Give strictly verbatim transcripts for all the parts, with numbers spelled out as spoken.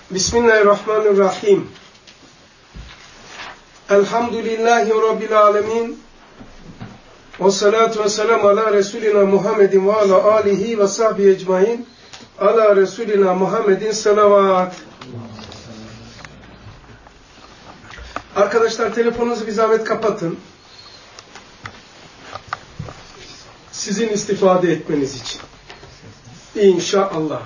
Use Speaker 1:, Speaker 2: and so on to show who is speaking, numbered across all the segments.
Speaker 1: Bismillahirrahmanirrahim. Elhamdülillahi Rabbil alemin. Ve salatu ve selamu ala Resulina Muhammedin ve ala alihi ve sahbihi ecmain. Ala Resulina Muhammedin salavat. Arkadaşlar telefonunuzu bir zahmet kapatın. Sizin istifade etmeniz için. İnşallah.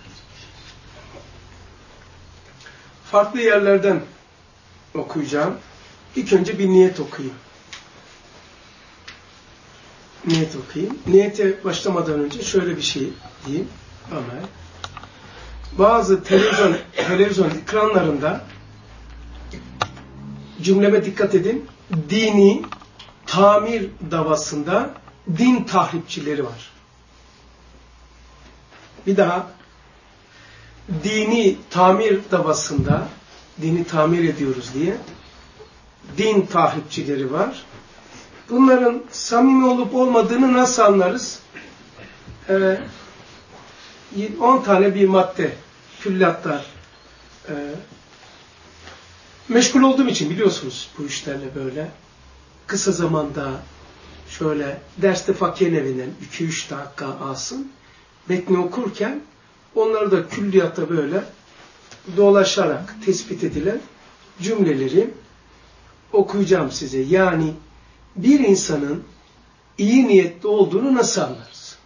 Speaker 1: Farklı yerlerden okuyacağım. İlk önce bir niyet okuyayım. Niyet okuyayım. Niyete başlamadan önce şöyle bir şey diyeyim. Ömer. Bazı televizyon, televizyon ekranlarında cümleme dikkat edin. Dini tamir davasında din tahripçileri var. Bir daha dini tamir davasında dini tamir ediyoruz diye din tahripçileri var. Bunların samimi olup olmadığını nasıl anlarız? Ee, on tane bir madde, küllatlar. Ee, meşgul olduğum için biliyorsunuz bu işlerle böyle. Kısa zamanda şöyle derste fakirin evinden iki üç dakika alsın. Metni okurken onları da külliyatta böyle dolaşarak tespit edilen cümleleri okuyacağım size. Yani bir insanın iyi niyetli olduğunu nasıl anlarız?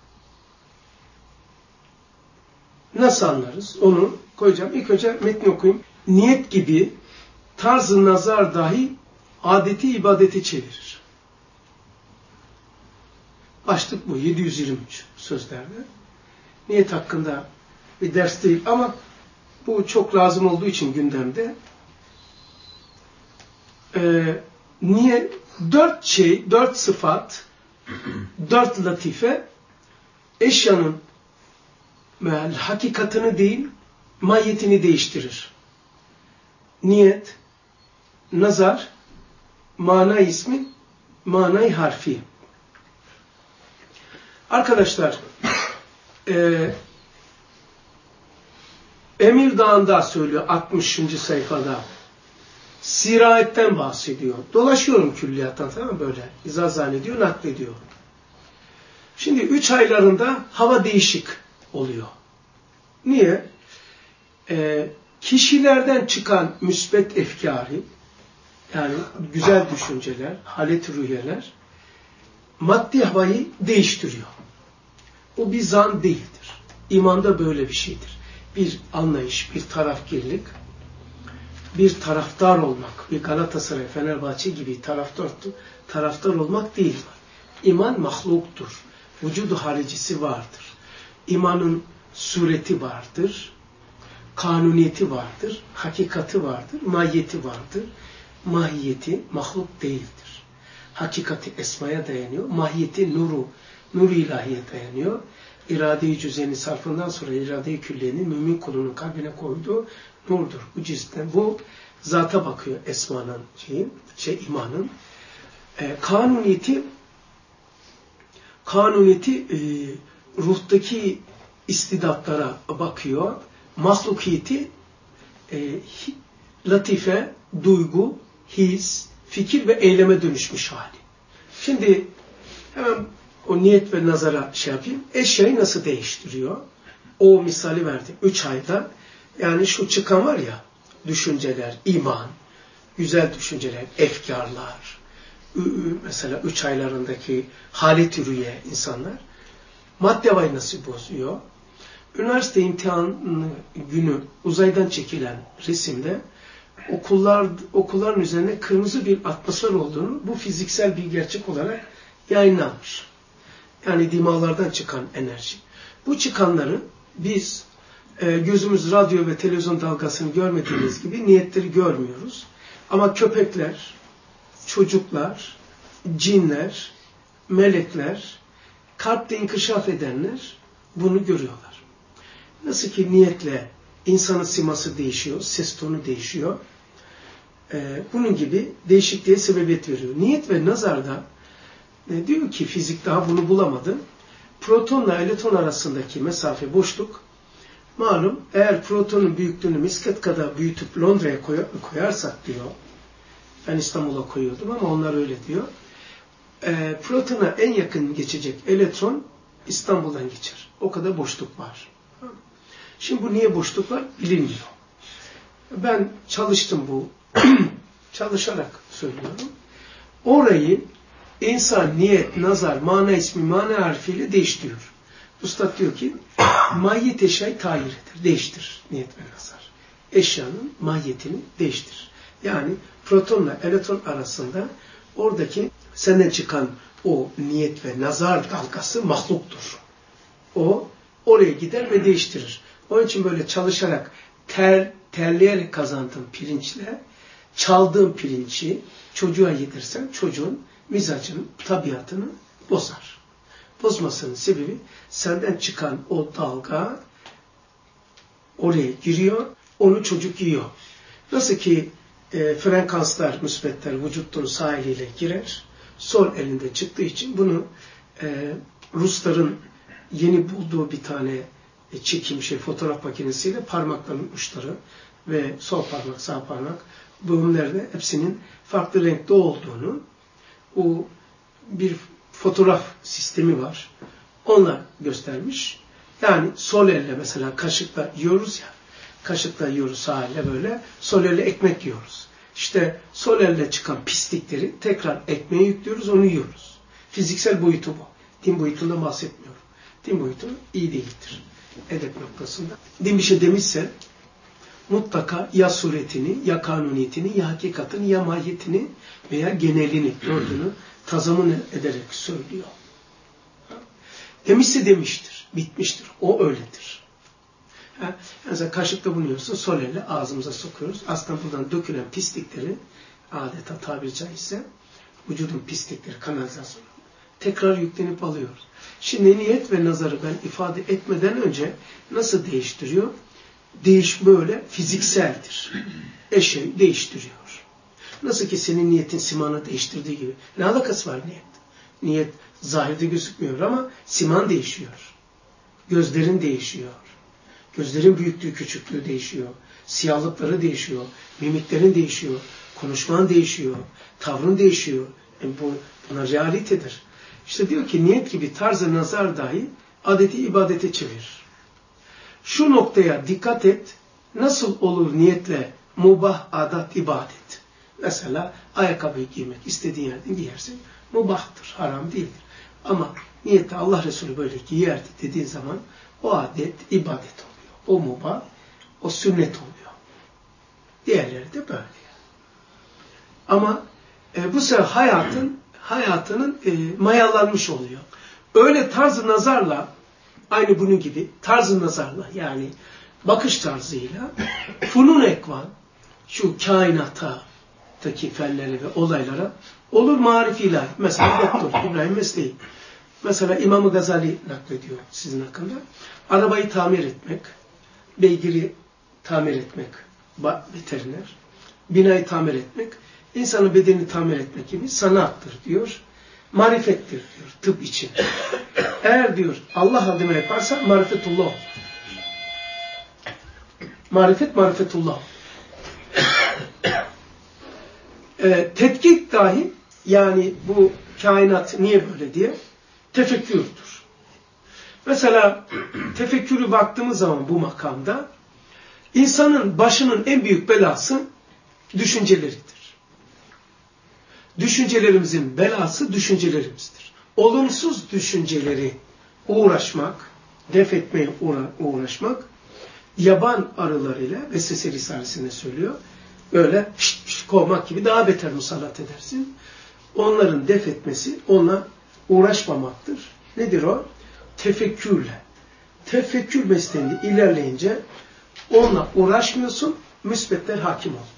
Speaker 1: Nasıl anlarız? Onu koyacağım. İlk önce metni okuyayım. Niyet gibi tarz-ı nazar dahi adeti ibadeti çevirir. Başlık bu. yedi yüz yirmi üç sözlerde. Niyet hakkında bir ders değil ama bu çok lazım olduğu için gündemde. Ee, niye? Dört şey, dört sıfat, dört latife eşyanın yani hakikatini değil, mahiyetini değiştirir. Niyet, nazar, mana ismi, manayı harfi. Arkadaşlar, e, Emir Dağı'nda söylüyor altmışıncı sayfada. Sirayetten bahsediyor. Dolaşıyorum külliyattan, tamam mı böyle? İzah zannediyor, naklediyor. Şimdi üç aylarında hava değişik oluyor. Niye? Ee, kişilerden çıkan müsbet efkâri, yani güzel düşünceler, halet-i rüyeler, maddi havayı değiştiriyor. O bir zan değildir. İmanda böyle bir şeydir. Bir anlayış, bir tarafgirlik, bir taraftar olmak, bir Galatasaray, Fenerbahçe gibi taraftar, taraftar olmak değil. İman mahluktur. Vücudu haricisi vardır. İmanın sureti vardır. Kanuniyeti vardır. Hakikati vardır. Mahiyeti vardır. Mahiyeti mahluk değildir. Hakikati esmaya dayanıyor. Mahiyeti nuru, nur-u ilahiye dayanıyor. İrade-i cüz'eni sarfından sonra irade-i külliyenin mümin kulunun kalbine koyduğu nurdur. Bu cizden, bu zata bakıyor esmanın, şeyin, şey imanın. E, kanuniyeti kanuniyeti e, ruhtaki istidatlara bakıyor. Mahlukiyeti e, latife, duygu, his, fikir ve eyleme dönüşmüş hali. Şimdi hemen o niyet ve nazara şey yapayım. Eşyayı nasıl değiştiriyor? O misali verdim. Üç ayda yani şu çıkan var ya, düşünceler, iman, güzel düşünceler, efkarlar, mesela üç aylarındaki halet-i rüye insanlar, madde havayı nasıl bozuyor? Üniversite imtihan günü uzaydan çekilen resimde okullar, okulların üzerinde kırmızı bir atmosfer olduğunu, bu fiziksel bir gerçek olarak yayınlanmış. Yani dimağlardan çıkan enerji. Bu çıkanları biz e, gözümüz radyo ve televizyon dalgasını görmediğimiz gibi niyetleri görmüyoruz. Ama köpekler, çocuklar, cinler, melekler, kalpte inkişaf edenler bunu görüyorlar. Nasıl ki niyetle insanın siması değişiyor, ses tonu değişiyor. E, bunun gibi değişikliğe sebebiyet veriyor. Niyet ve nazarda e, diyor ki fizik daha bunu bulamadı. Protonla elektron arasındaki mesafe, boşluk malum eğer protonun büyüklüğünü misket kadar büyütüp Londra'ya koyarsak diyor, ben İstanbul'a koyuyordum ama onlar öyle diyor, e, protona en yakın geçecek elektron İstanbul'dan geçer. O kadar boşluk var. Şimdi bu niye boşluk var bilinmiyor. Ben çalıştım bu, çalışarak söylüyorum. Orayı insan, niyet, nazar, mana ismi, mana harfiyle değiştiriyor. Üstad diyor ki, mahiyet eşyayı tayir eder, değiştirir niyet ve nazar. Eşyanın mahiyetini değiştirir. Yani protonla elektron arasında oradaki senden çıkan o niyet ve nazar dalgası mahluktur. O oraya gider ve değiştirir. Onun için böyle çalışarak, ter, terleyerek kazandığın pirinçle çaldığın pirinci çocuğa yedirsen çocuğun mizacının, tabiatını bozar. Bozmasının sebebi senden çıkan o dalga oraya giriyor, onu çocuk yiyor. Nasıl ki e, frekanslar, müsbetler vücutun sağ eliyle girer, sol elinde çıktığı için bunu e, Rusların yeni bulduğu bir tane e, çekim şey fotoğraf makinesiyle parmakların uçları ve sol parmak, sağ parmak bölümlerde hepsinin farklı renkte olduğunu, o bir fotoğraf sistemi var. Onlar göstermiş. Yani sol elle mesela kaşıkla yiyoruz ya, kaşıkla yiyoruz sağ elle böyle, sol elle ekmek yiyoruz. İşte sol elle çıkan pislikleri tekrar ekmeğe yüklüyoruz, onu yiyoruz. Fiziksel boyutu bu. Din boyutundan bahsetmiyorum. Din boyutu iyi değildir. Edep noktasında. Din bir şey demişse mutlaka ya suretini, ya kanuniyetini, ya hakikatini, ya mahiyetini veya genelini, gördüğünü tazamun ederek söylüyor. Demişse demiştir, bitmiştir. O öyledir. Ha, mesela kaşıkla buluyorsun, sol elle ağzımıza sokuyoruz. Aslında buradan dökülen pislikleri, adeta tabiri caizse, vücudun pislikleri, kanalizasyonu tekrar yüklenip alıyoruz. Şimdi niyet ve nazarı ben ifade etmeden önce nasıl değiştiriyor? Değişme öyle fizikseldir. Eşeği değiştiriyor. Nasıl ki senin niyetin simanı değiştirdiği gibi. Ne alakası var niyet? Niyet zahirde gözükmüyor ama siman değişiyor. Gözlerin değişiyor. Gözlerin büyüklüğü, küçüklüğü değişiyor. Siyahlıkları değişiyor. Mimiklerin değişiyor. Konuşman değişiyor. Tavrın değişiyor. Yani bu, buna realitedir. İşte diyor ki niyet gibi tarzı nazar dahi adeti ibadete çevirir. Şu noktaya dikkat et. Nasıl olur niyetle mubah, adat, ibadet? Mesela ayakkabıyı giymek istediğin yerden giyersin. Mubahtır, haram değildir. Ama niyette Allah Resulü böyle giyerdi dediğin zaman o adet ibadet oluyor. O mubah, o sünnet oluyor. Diğerleri de böyle. Ama e, bu sefer hayatın hayatının e, mayalanmış oluyor. Öyle tarz-ı nazarla, aynı bunun gibi tarz-ı nazarla yani bakış tarzıyla funun ekvan, şu kainattaki fenlere ve olaylara olur marifi ilahi. Mesela doktor İbrahim Mesleği. Mesela İmam-ı Gazali naklediyor sizin hakkında. Arabayı tamir etmek, beygiri tamir etmek, veteriner, binayı tamir etmek, insanın bedenini tamir etmek gibi sanattır diyor. Marifettir diyor tıp için. Eğer diyor Allah adına yaparsa marifetullah olur. Marifet marifetullah. e, tetkik dahi yani bu kainat niye böyle diye tefekkürdür. Mesela tefekkürü baktığımız zaman bu makamda insanın başının en büyük belası düşünceleridir. Düşüncelerimizin belası düşüncelerimizdir. Olumsuz düşünceleri uğraşmak, def etmeye uğraşmak, yaban arılarıyla Vesvese Risalesi'nde söylüyor. Böyle şişt şişt kovmak gibi daha beter musallat edersin. Onların def etmesi, onunla uğraşmamaktır. Nedir o? Tefekkürle. Tefekkür mesleğinde ilerleyince onunla uğraşmıyorsun, müsbetler hakim oluyor.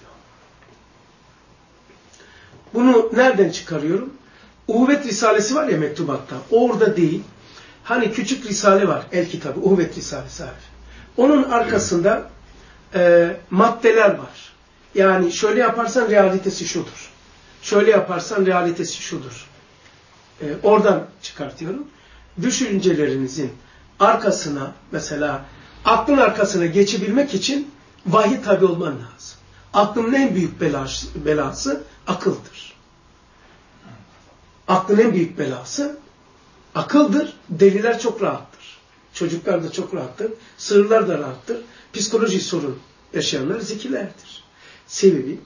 Speaker 1: Bunu nereden çıkarıyorum? Uhuvvet Risalesi var ya mektubatta. Orada değil. Hani küçük risale var. El kitabı. Uhuvvet Risalesi. Onun arkasında e, maddeler var. Yani şöyle yaparsan realitesi şudur. Şöyle yaparsan realitesi şudur. E, oradan çıkartıyorum. Düşüncelerinizin arkasına mesela Aklın arkasına geçebilmek için vahye tabi olman lazım. Aklın en büyük belası, belası akıldır. Aklın en büyük belası akıldır. Deliler çok rahattır. Çocuklar da çok rahattır. Sığırlar da rahattır. Psikolojik sorun yaşayanlar zekilerdir. Sebebi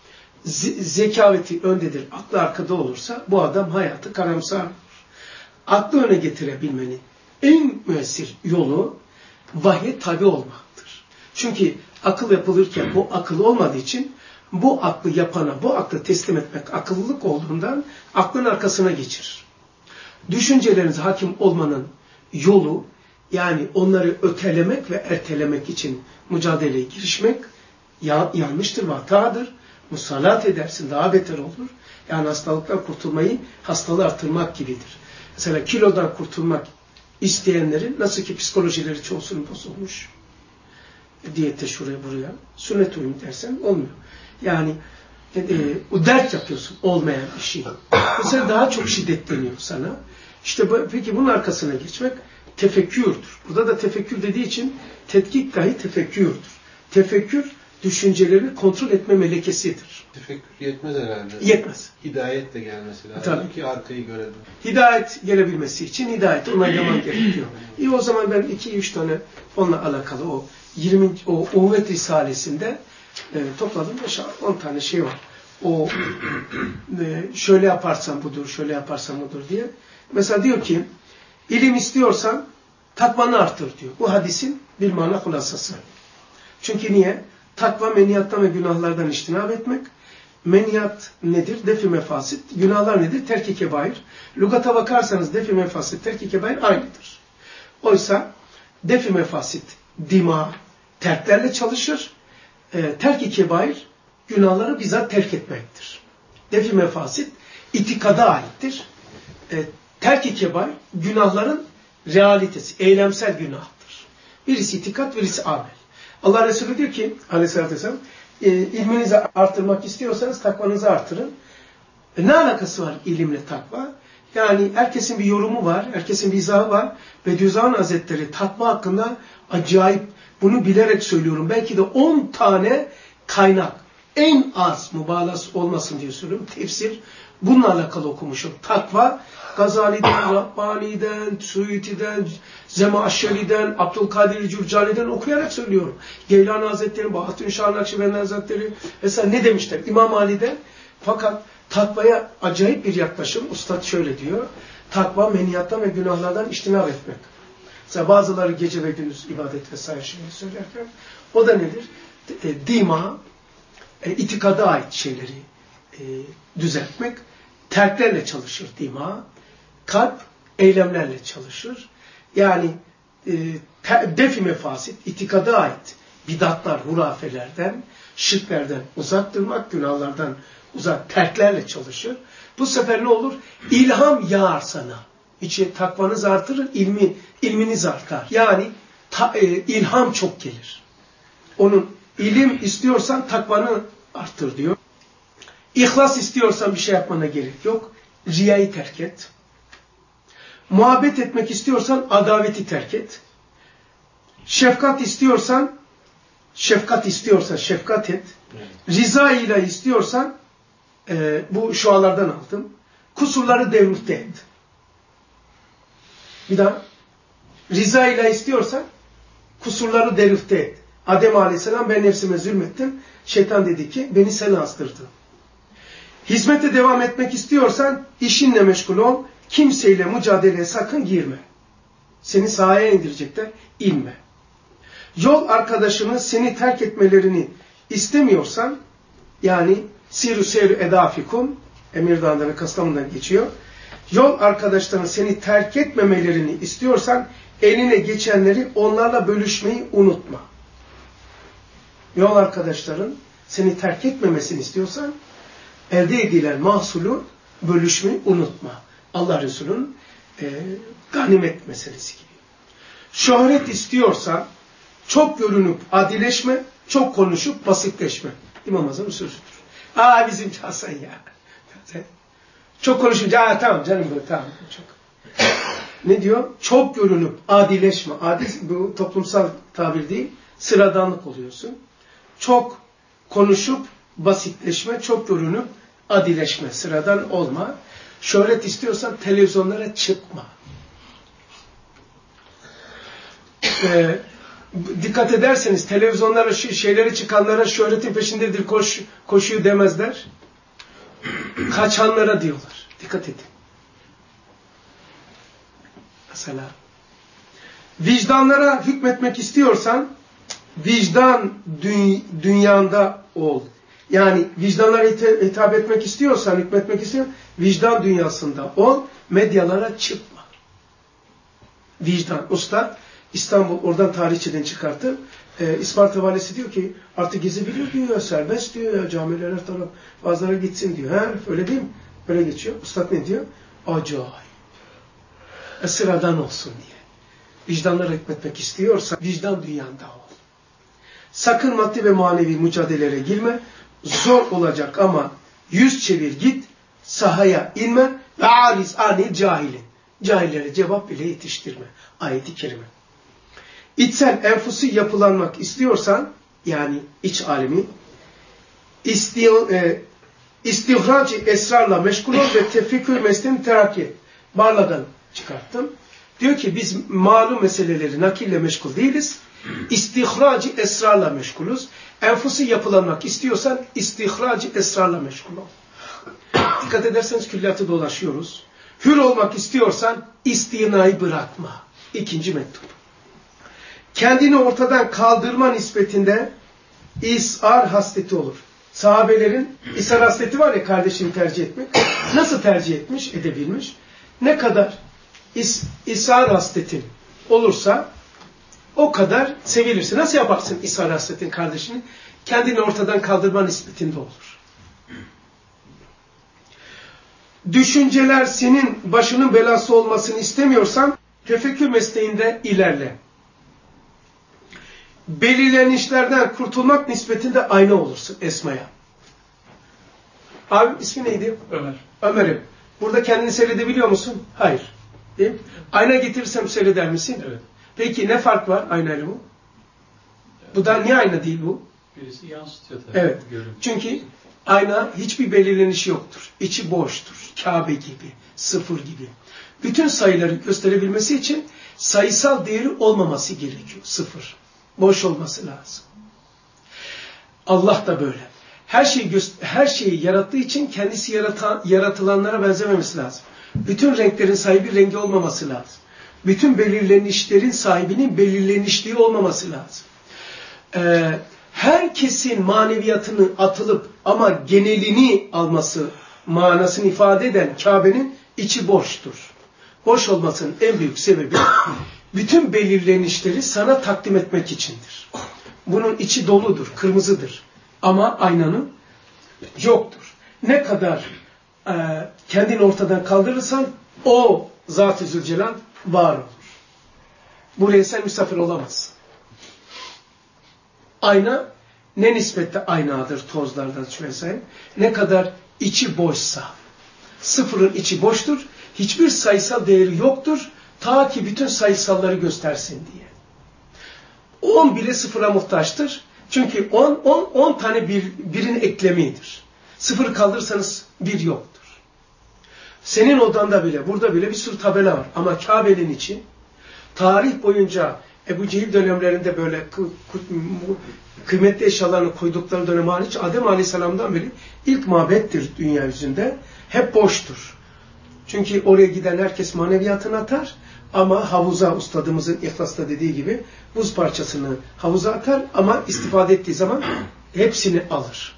Speaker 1: zekaveti öndedir, aklı arkada olursa bu adam hayatı karamsar olur. Aklı öne getirebilmenin en müessir yolu vahye tabi olmaktır. Çünkü akıl yapılırken bu akıl olmadığı için bu aklı yapana, bu aklı teslim etmek akıllılık olduğundan aklın arkasına geçirir. Düşüncelerinize hakim olmanın yolu, yani onları ötelemek ve ertelemek için mücadeleye girişmek ya, yanlıştır, hatadır. Musallat edersin, daha beter olur. Yani hastalıktan kurtulmayı hastalığı artırmak gibidir. Mesela kilodan kurtulmak isteyenlerin nasıl ki psikolojileri çoğusunun bozulmuş. Diyette şuraya buraya. Sünnet uyum dersen olmuyor. Yani e, e, o dert yapıyorsun olmayan bir şey. Mesela daha çok şiddetleniyor sana. İşte bu, peki bunun arkasına geçmek tefekkürdür. Burada da tefekkür dediği için tetkik dahi tefekkürdür. Tefekkür düşünceleri kontrol etme melekesidir.
Speaker 2: Tefekkür yetmez herhalde.
Speaker 1: Yetmez.
Speaker 2: Hidayet de gelmesi lazım Tabii. ki arkayı görelim.
Speaker 1: Hidayet gelebilmesi için hidayet onaylaman gerekiyor. İyi o zaman ben iki üç tane onunla alakalı o yirmi o Uhvet Risalesi'nde e, topladım beş on tane şey var. O e, şöyle yaparsan budur, şöyle yaparsan budur diye. Mesela diyor ki ilim istiyorsan takvanı artır diyor. Bu hadisin bir mana hulasası. Çünkü niye? Takva meniyattan ve günahlardan iştinab etmek. Meniyat nedir? Def-i mefasit. Günahlar nedir? Terk-i kebair. Lugata bakarsanız def-i mefasit, terk-i kebair aynıdır. Oysa def-i mefasit dima, terklerle çalışır. E, terk-i kebair günahları bizzat terk etmektir. Def-i mefasit itikada aittir. E, terk-i kebair günahların realitesi, eylemsel günahtır. Birisi itikat, birisi amel. Allah Resulü diyor ki aleyhissalatü vesselam e, ilminizi artırmak istiyorsanız takvanızı artırın. E, ne alakası var ilimle takva? Yani herkesin bir yorumu var, herkesin bir izahı var. Bediüzzaman Hazretleri takva hakkında acayip, bunu bilerek söylüyorum. Belki de on tane kaynak, en az mübalağası olmasın diye söylüyorum. Tefsir bununla alakalı okumuşum. Takva, Gazali'den, Rabbani'den, Suyuti'den, Zemaşşeri'den, Abdülkadir Cürcani'den okuyarak söylüyorum. Geylani Hazretleri, Bahattin Şah Nakşibendi Hazretleri mesela ne demişler? İmam Ali'den. Fakat takvaya acayip bir yaklaşım. Ustad şöyle diyor. Takva meniyattan ve günahlardan iştinab etmek. Mesela bazıları gece ve gündüz ibadet vesaire şeyleri söylerken o da nedir? E, dima, e, itikada ait şeyleri e, düzeltmek. Terklerle çalışır dima. Kalp eylemlerle çalışır. Yani e, def-i mefasit, itikada ait bidatlar, hurafelerden, şirklerden uzak durmak, günahlardan uzak, terklerle çalışır. Bu sefer ne olur? İlham yağar sana. İçi takvanız artırır, ilmi, ilminiz artar. Yani ta, e, ilham çok gelir. Onun ilim istiyorsan takvanı arttır diyor. İhlas istiyorsan bir şey yapmana gerek yok. Riyayı terk et. Muhabbet etmek istiyorsan adaveti terk et. Şefkat istiyorsan şefkat istiyorsan şefkat et. Rıza ile istiyorsan e, bu şualardan aldım. Kusurları devrühte et. Bir daha. Rıza ile istiyorsan kusurları devrühte et. Adem Aleyhisselam ben nefsime zulmettim. Şeytan dedi ki beni sen azdırdın. Hizmete devam etmek istiyorsan işinle meşgul ol. Kimseyle mücadeleye sakın girme. Seni sahaya indirecekler. İnme. Yol arkadaşını seni terk etmelerini istemiyorsan yani siru seyru edafikum Emirdağ'da ve Kastamonu'dan geçiyor. Yol arkadaşlarının seni terk etmemelerini istiyorsan eline geçenleri onlarla bölüşmeyi unutma. Yol arkadaşların seni terk etmemesini istiyorsan elde edilen mahsulü bölüşmeyi unutma. Allah Resulü'nün e, ganimet meselesi gibi. Şöhret istiyorsan çok görünüp adileşme, çok konuşup basitleşme. İmam Azam'ın sözüdür. Aa bizim Hasan ya. Çok konuşunca aa tamam canım böyle tamam. Çok. ne diyor? Çok görünüp adileşme. Adi bu toplumsal tabir değil. Sıradanlık oluyorsun. Çok konuşup basitleşme, çok görünüp adileşme. Sıradan olma. Şöhret istiyorsan televizyonlara çıkma. Ee, dikkat ederseniz televizyonlara, şeyleri çıkanlara şöhretin peşindedir koş, koşuyor demezler. Kaçanlara diyorlar. Dikkat edin. Mesela vicdanlara hükmetmek istiyorsan vicdan dü dünyanda ol. Yani vicdanlara hitap etmek istiyorsan, hükmetmek istiyorsan vicdan dünyasında ol. Medyalara çıkma. Vicdan. Usta İstanbul, oradan tarihçiden çıkarttı. E, İsparta valisi diyor ki artık gezebilir diyor, serbest diyor ya, camiler her taraf fazlara gitsin diyor. He, öyle değil mi? Öyle geçiyor. Ustad ne diyor? Acayip. E, sıradan olsun diye. Vicdanlara hükmetmek istiyorsan vicdan dünyanda ol. Sakın maddi ve manevi mücadelelere girme. Zor olacak ama yüz çevir git. Sahaya inme. Ve ariz anil cahilin. Cahillere cevap bile yetiştirme. Ayet-i kerime. İçsel enfusi yapılanmak istiyorsan, yani iç alemi, isti, e, istihrac-ı esrarla meşgul ol ve tefekkür mesleğini terakki et. Barla'dan çıkarttım. Diyor ki biz malum meseleleri nakille meşgul değiliz. İstihrac-ı esrarla meşgulüz. Enfusi yapılanmak istiyorsan istihrac-ı esrarla meşgul ol. Dikkat ederseniz külliyatı dolaşıyoruz. Hür olmak istiyorsan istinayı bırakma. İkinci mektup. Kendini ortadan kaldırma nispetinde isar hasleti olur. Sahabelerin isar hasleti var ya, kardeşini tercih etmek. Nasıl tercih etmiş, edebilmiş? Ne kadar is, isar hasletin olursa o kadar sevilirsin. Nasıl yaparsın isar hasletin kardeşini? Kendini ortadan kaldırma nispetinde olur. Düşünceler senin başının belası olmasını istemiyorsan tefekkür mesleğinde ilerle. Belirlenişlerden kurtulmak nispetinde ayna olursun Esma'ya. Abi ismi neydi?
Speaker 3: Ömer.
Speaker 1: Ömer'im. Burada kendini seyredebiliyor musun? Hayır. Değil mi? Ayna getirirsem seyreder misin?
Speaker 3: Evet.
Speaker 1: Peki ne fark var aynayla bu?
Speaker 3: Evet.
Speaker 1: Bu da niye ayna değil bu?
Speaker 3: Birisi yansıtıyor tabii.
Speaker 1: Evet.
Speaker 3: Görüntü.
Speaker 1: Çünkü ayna hiçbir belirlenişi yoktur. İçi boştur. Kabe gibi, sıfır gibi. Bütün sayıları gösterebilmesi için sayısal değeri olmaması gerekiyor. Sıfır. Boş olması lazım. Allah da böyle. Her şeyi her şeyi yarattığı için kendisi yaratan, yaratılanlara benzememesi lazım. Bütün renklerin sahibi rengi olmaması lazım. Bütün belirlenişlerin sahibinin belirlenişliği olmaması lazım. Ee, herkesin maneviyatını atılıp ama genelini alması manasını ifade eden Kabe'nin içi boştur. Boş olmasının en büyük sebebi bütün belirlenişleri sana takdim etmek içindir. Bunun içi doludur, kırmızıdır. Ama aynanın yoktur. Ne kadar e, kendini ortadan kaldırırsan o Zat-ı Zülcelal var olur. Buraya sen misafir olamazsın. Ayna ne nispette aynadır tozlardan vesaire. Ne kadar içi boşsa. Sıfırın içi boştur. Hiçbir sayısal değeri yoktur. Ta ki bütün sayısalları göstersin diye. on bile sıfıra muhtaçtır. Çünkü on, on, on tane bir, birin eklemidir. Sıfır kaldırırsanız bir yoktur. Senin odanda bile, burada bile bir sürü tabela var. Ama Kabe'nin içi, tarih boyunca Ebu Cehil dönemlerinde böyle kıymetli eşyalarını koydukları dönem hariç, Adem Aleyhisselam'dan beri ilk mabettir dünya yüzünde. Hep boştur. Çünkü oraya giden herkes maneviyatını atar ama havuza, ustadımızın İhlas'ta dediği gibi buz parçasını havuza atar ama istifade ettiği zaman hepsini alır.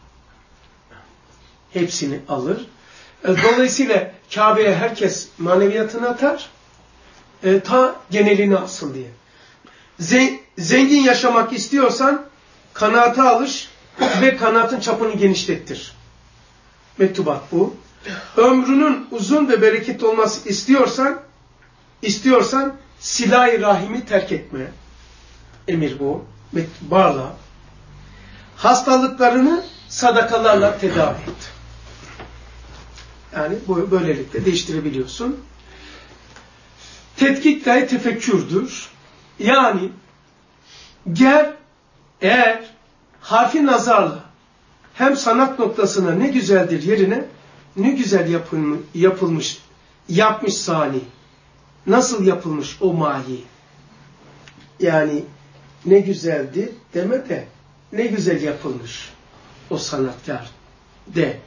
Speaker 1: Hepsini alır. Dolayısıyla Kabe'ye herkes maneviyatını atar e, ta genelini alsın diye. Zengin yaşamak istiyorsan kanaata alış ve kanaatın çapını genişlettir. Mektubat bu. Ömrünün uzun ve bereketli olması istiyorsan istiyorsan silah-i rahimi terk etme. Emir bu. Bağla. Hastalıklarını sadakalarla tedavi et. Yani bu böylelikle değiştirebiliyorsun. tetkik gaye tefekkürdür. Yani ger eğer harfi nazarla hem sanat noktasına ne güzeldir yerine ne güzel yapılmış, yapılmış yapmış sani. Nasıl yapılmış o mahi? Yani ne güzeldir deme de ne güzel yapılmış o sanatkar de.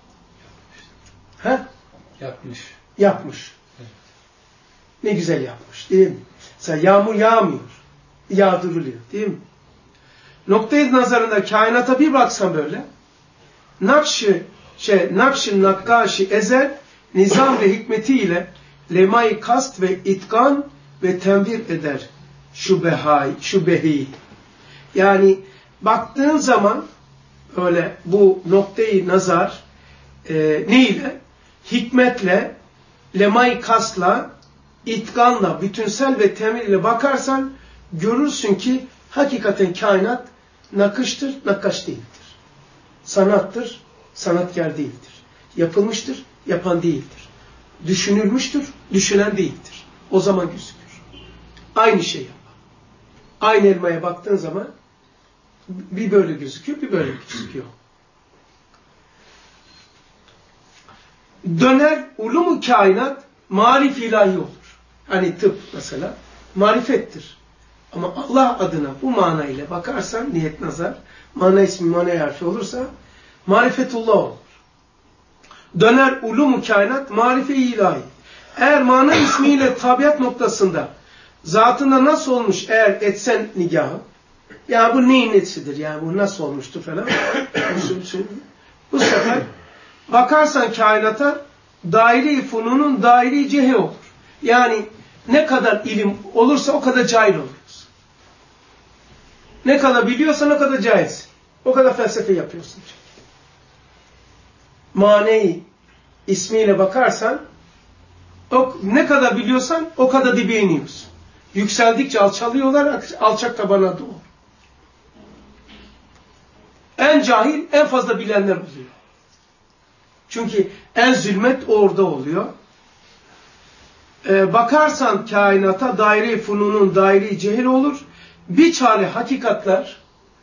Speaker 1: Ha?
Speaker 3: Yapmış.
Speaker 1: Yapmış.
Speaker 3: Evet.
Speaker 1: Ne güzel yapmış değil mi? Mesela yağmur yağmıyor. Yağdırılıyor değil mi? Noktayı nazarında kainata bir baksan böyle nakşı şey nakşı nakkaşı ezel nizam ve hikmetiyle lemay kast ve itkan ve tenvir eder şubehay şubehi. Yani baktığın zaman öyle bu noktayı nazar e, ne ile? Hikmetle, lemay kasla, itkanla, bütünsel ve temel ile bakarsan görürsün ki hakikaten kainat nakıştır, nakkaş değildir. Sanattır, sanatkar değildir. Yapılmıştır, yapan değildir. Düşünülmüştür, düşünen değildir. O zaman gözükür. Aynı şey yapar. Aynı elmaya baktığın zaman bir böyle gözüküyor, bir böyle gözüküyor. Döner ulum-u kainat marif ilahi olur. Hani tıp mesela marifettir. Ama Allah adına bu manayla bakarsan niyet nazar, mana ismi mana harfi olursa marifetullah olur. Döner ulum-u kainat marife ilahi. Eğer mana ismiyle tabiat noktasında zatında nasıl olmuş eğer etsen nigahı, ya bu neyin etsidir, yani bu nasıl olmuştur falan. Bu sefer bakarsan kainata daire-i fununun daire-i cehe olur. Yani ne kadar ilim olursa o kadar cahil oluyorsun. Ne kadar biliyorsan o kadar cahilsin. O kadar felsefe yapıyorsun. Maneyi ismiyle bakarsan o, ne kadar biliyorsan o kadar dibe iniyorsun. Yükseldikçe alçalıyorlar, alçak tabana doğru. En cahil, en fazla bilenler oluyor. Çünkü en zulmet orada oluyor. Ee, bakarsan kainata daire-i fununun daire-i cehil olur. Bir çare hakikatler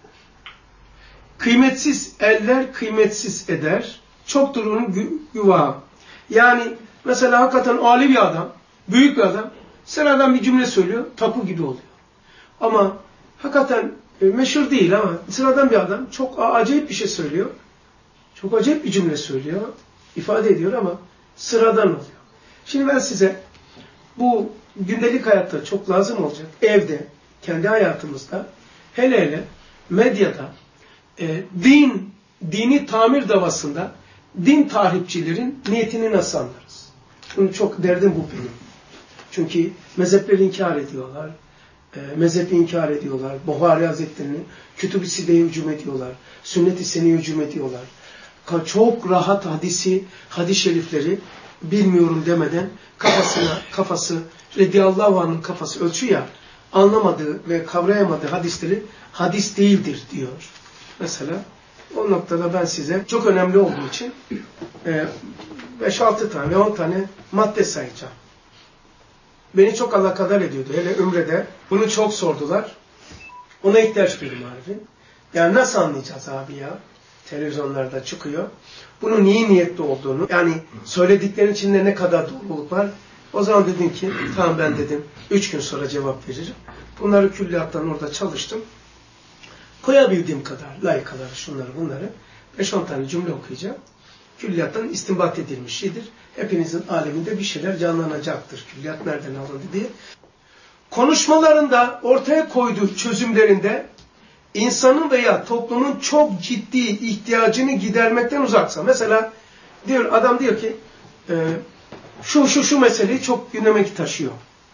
Speaker 1: kıymetsiz eller kıymetsiz eder. Çoktur onun güvahı. Yani mesela hakikaten âli bir adam, büyük bir adam, sıradan bir cümle söylüyor, tapu gibi oluyor. Ama hakikaten e, meşhur değil ama sıradan bir adam çok acayip bir şey söylüyor. Çok acayip bir cümle söylüyor, ifade ediyor ama sıradan oluyor. Şimdi ben size bu gündelik hayatta çok lazım olacak. Evde, kendi hayatımızda, hele hele medyada, e, din, dini tamir davasında din tahripçilerin niyetini nasıl anlarız? Bunu çok derdim bu benim. Çünkü mezhepleri inkar ediyorlar, e, mezhepi inkar ediyorlar, Buhari Hazretleri'ni, Kütüb-i Side'ye hücum ediyorlar, Sünnet-i Sen'e hücum ediyorlar. Çok rahat hadisi, hadis-i şerifleri bilmiyorum demeden kafasına, kafası, radiyallahu anh'ın kafası ölçü ya, anlamadığı ve kavrayamadığı hadisleri hadis değildir diyor. Mesela o noktada ben size çok önemli olduğu için beş altı tane, on tane madde sayacağım. Beni çok alakadar ediyordu. Hele Ümre'de bunu çok sordular. Ona ihtiyaç duydum Arif'in. Yani nasıl anlayacağız abi ya? Televizyonlarda çıkıyor. Bunun niye niyetli olduğunu, yani söylediklerin içinde ne kadar doğruluk var. O zaman dedim ki, tamam ben dedim, üç gün sonra cevap veririm. Bunları külliyattan orada çalıştım. Koyabildiğim kadar, layıkaları, şunları, bunları, beş on tane cümle okuyacağım. Külliyattan istinbat edilmiş şeydir. Hepinizin aleminde bir şeyler canlanacaktır. Külliyat nereden alındı diye. Konuşmalarında, ortaya koyduğu çözümlerinde, İnsanın veya toplumun çok ciddi ihtiyacını gidermekten uzaksa. Mesela diyor adam diyor ki e, şu şu şu meseleyi çok gündeme taşıyor.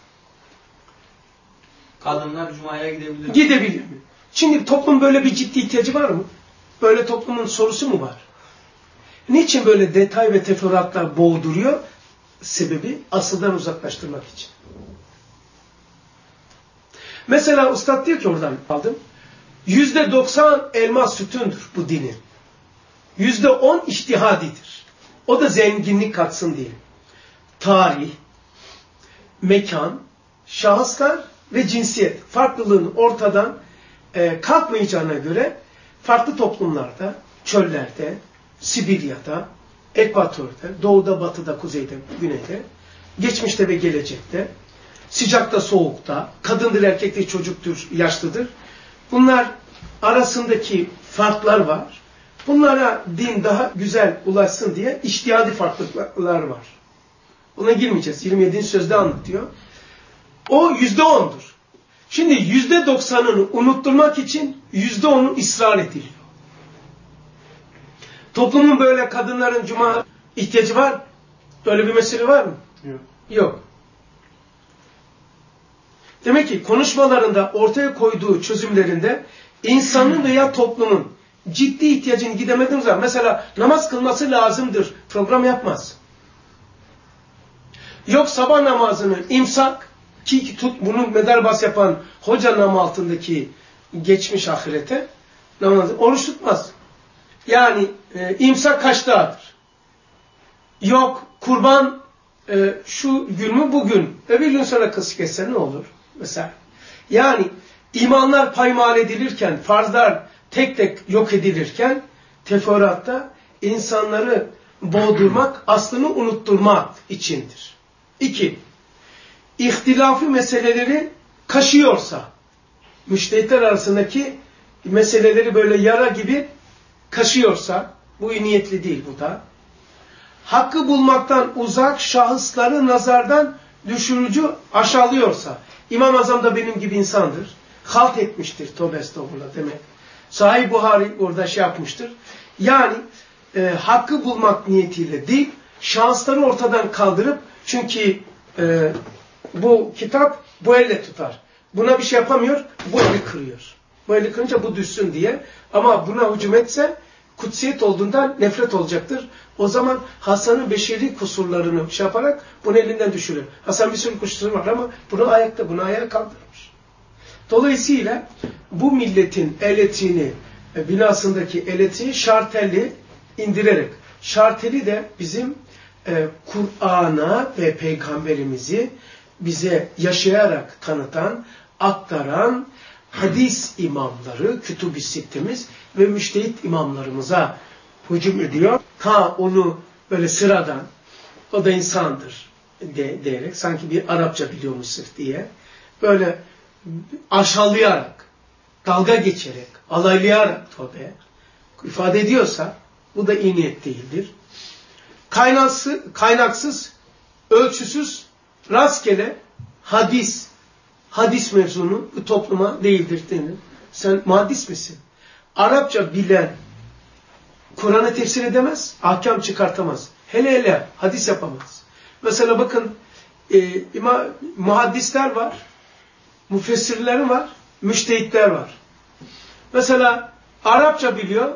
Speaker 4: Kadınlar Cuma'ya gidebilir mi?
Speaker 1: Gidebilir mi? Şimdi toplum böyle bir ciddi ihtiyacı var mı? Böyle toplumun sorusu mu var? Niçin böyle detay ve teferruatlar boğduruyor? Sebebi asıldan uzaklaştırmak için. Mesela Üstad diyor ki oradan aldım. Yüzde doksan elmas sütündür bu dinin. Yüzde on içtihadidir. O da zenginlik katsın diye. Tarih, mekan, şahıslar ve cinsiyet farklılığın ortadan e, kalkmayacağına göre farklı toplumlarda, çöllerde, Sibirya'da, Ekvator'da, doğuda, batıda, kuzeyde, güneyde, geçmişte ve gelecekte, sıcakta, soğukta, kadındır, erkektir, çocuktur, yaşlıdır. Bunlar arasındaki farklar var. Bunlara din daha güzel ulaşsın diye içtihadi farklılıklar var. Buna girmeyeceğiz. yirmi yedinci sözde anlatıyor. O yüzde ondur. Şimdi yüzde doksanını unutturmak için yüzde onu ısrar ediliyor. Toplumun böyle kadınların cuma ihtiyacı var mı? Böyle bir mesele var mı?
Speaker 2: Yok.
Speaker 1: Yok. Demek ki konuşmalarında ortaya koyduğu çözümlerinde insanın veya toplumun ciddi ihtiyacını gidemediğimiz zaman mesela namaz kılması lazımdır. Program yapmaz. Yok sabah namazını imsak ki tut bunun medarbas yapan hoca namı altındaki geçmiş ahirete namazı oruç tutmaz. Yani e, imsak kaçtadır? Yok kurban e, şu gün mü bugün? Öbür gün sonra kız kesse ne olur? Mesela. Yani imanlar paymal edilirken, farzlar tek tek yok edilirken teferruatta insanları boğdurmak, aslını unutturmak içindir. İki, ihtilafi meseleleri kaşıyorsa, müştehitler arasındaki meseleleri böyle yara gibi kaşıyorsa, bu iyi niyetli değil bu da. Hakkı bulmaktan uzak şahısları nazardan düşürücü aşağılıyorsa, İmam-ı Azam da benim gibi insandır. Halt etmiştir. Tövbe estağfurullah demek. Sahih Buhari orada şey yapmıştır. Yani e, hakkı bulmak niyetiyle değil, şahısları ortadan kaldırıp, çünkü e, bu kitap bu elle tutar. Buna bir şey yapamıyor, bu eli kırıyor. Bu eli kırınca bu düşsün diye. Ama buna hücum etse, kutsiyet olduğundan nefret olacaktır. O zaman Hasan'ın beşeri kusurlarını şey yaparak bunu elinden düşürür. Hasan bir sürü kusuru var ama bunu ayakta, bunu ayağa kaldırmış. Dolayısıyla bu milletin eletiğini, binasındaki eletiği şarteli indirerek, şarteli de bizim e, Kur'an'a ve Peygamberimizi bize yaşayarak tanıtan, aktaran hadis imamları, kütub-i sittemiz ve müştehit imamlarımıza hücum ediyor. Ta onu böyle sıradan, o da insandır de, diyerek, sanki bir Arapça biliyormuş sırf diye, böyle aşağılayarak, dalga geçerek, alaylayarak tövbe ifade ediyorsa, bu da iyi niyet değildir. Kaynaksız, kaynaksız, ölçüsüz, rastgele hadis, hadis mevzunu bu topluma değildir denir. Sen muhaddis misin? Arapça bilen Kur'an'ı tefsir edemez, ahkam çıkartamaz. Hele hele hadis yapamaz. Mesela bakın e, ima, muhaddisler var, müfessirler var, müştehitler var. Mesela Arapça biliyor,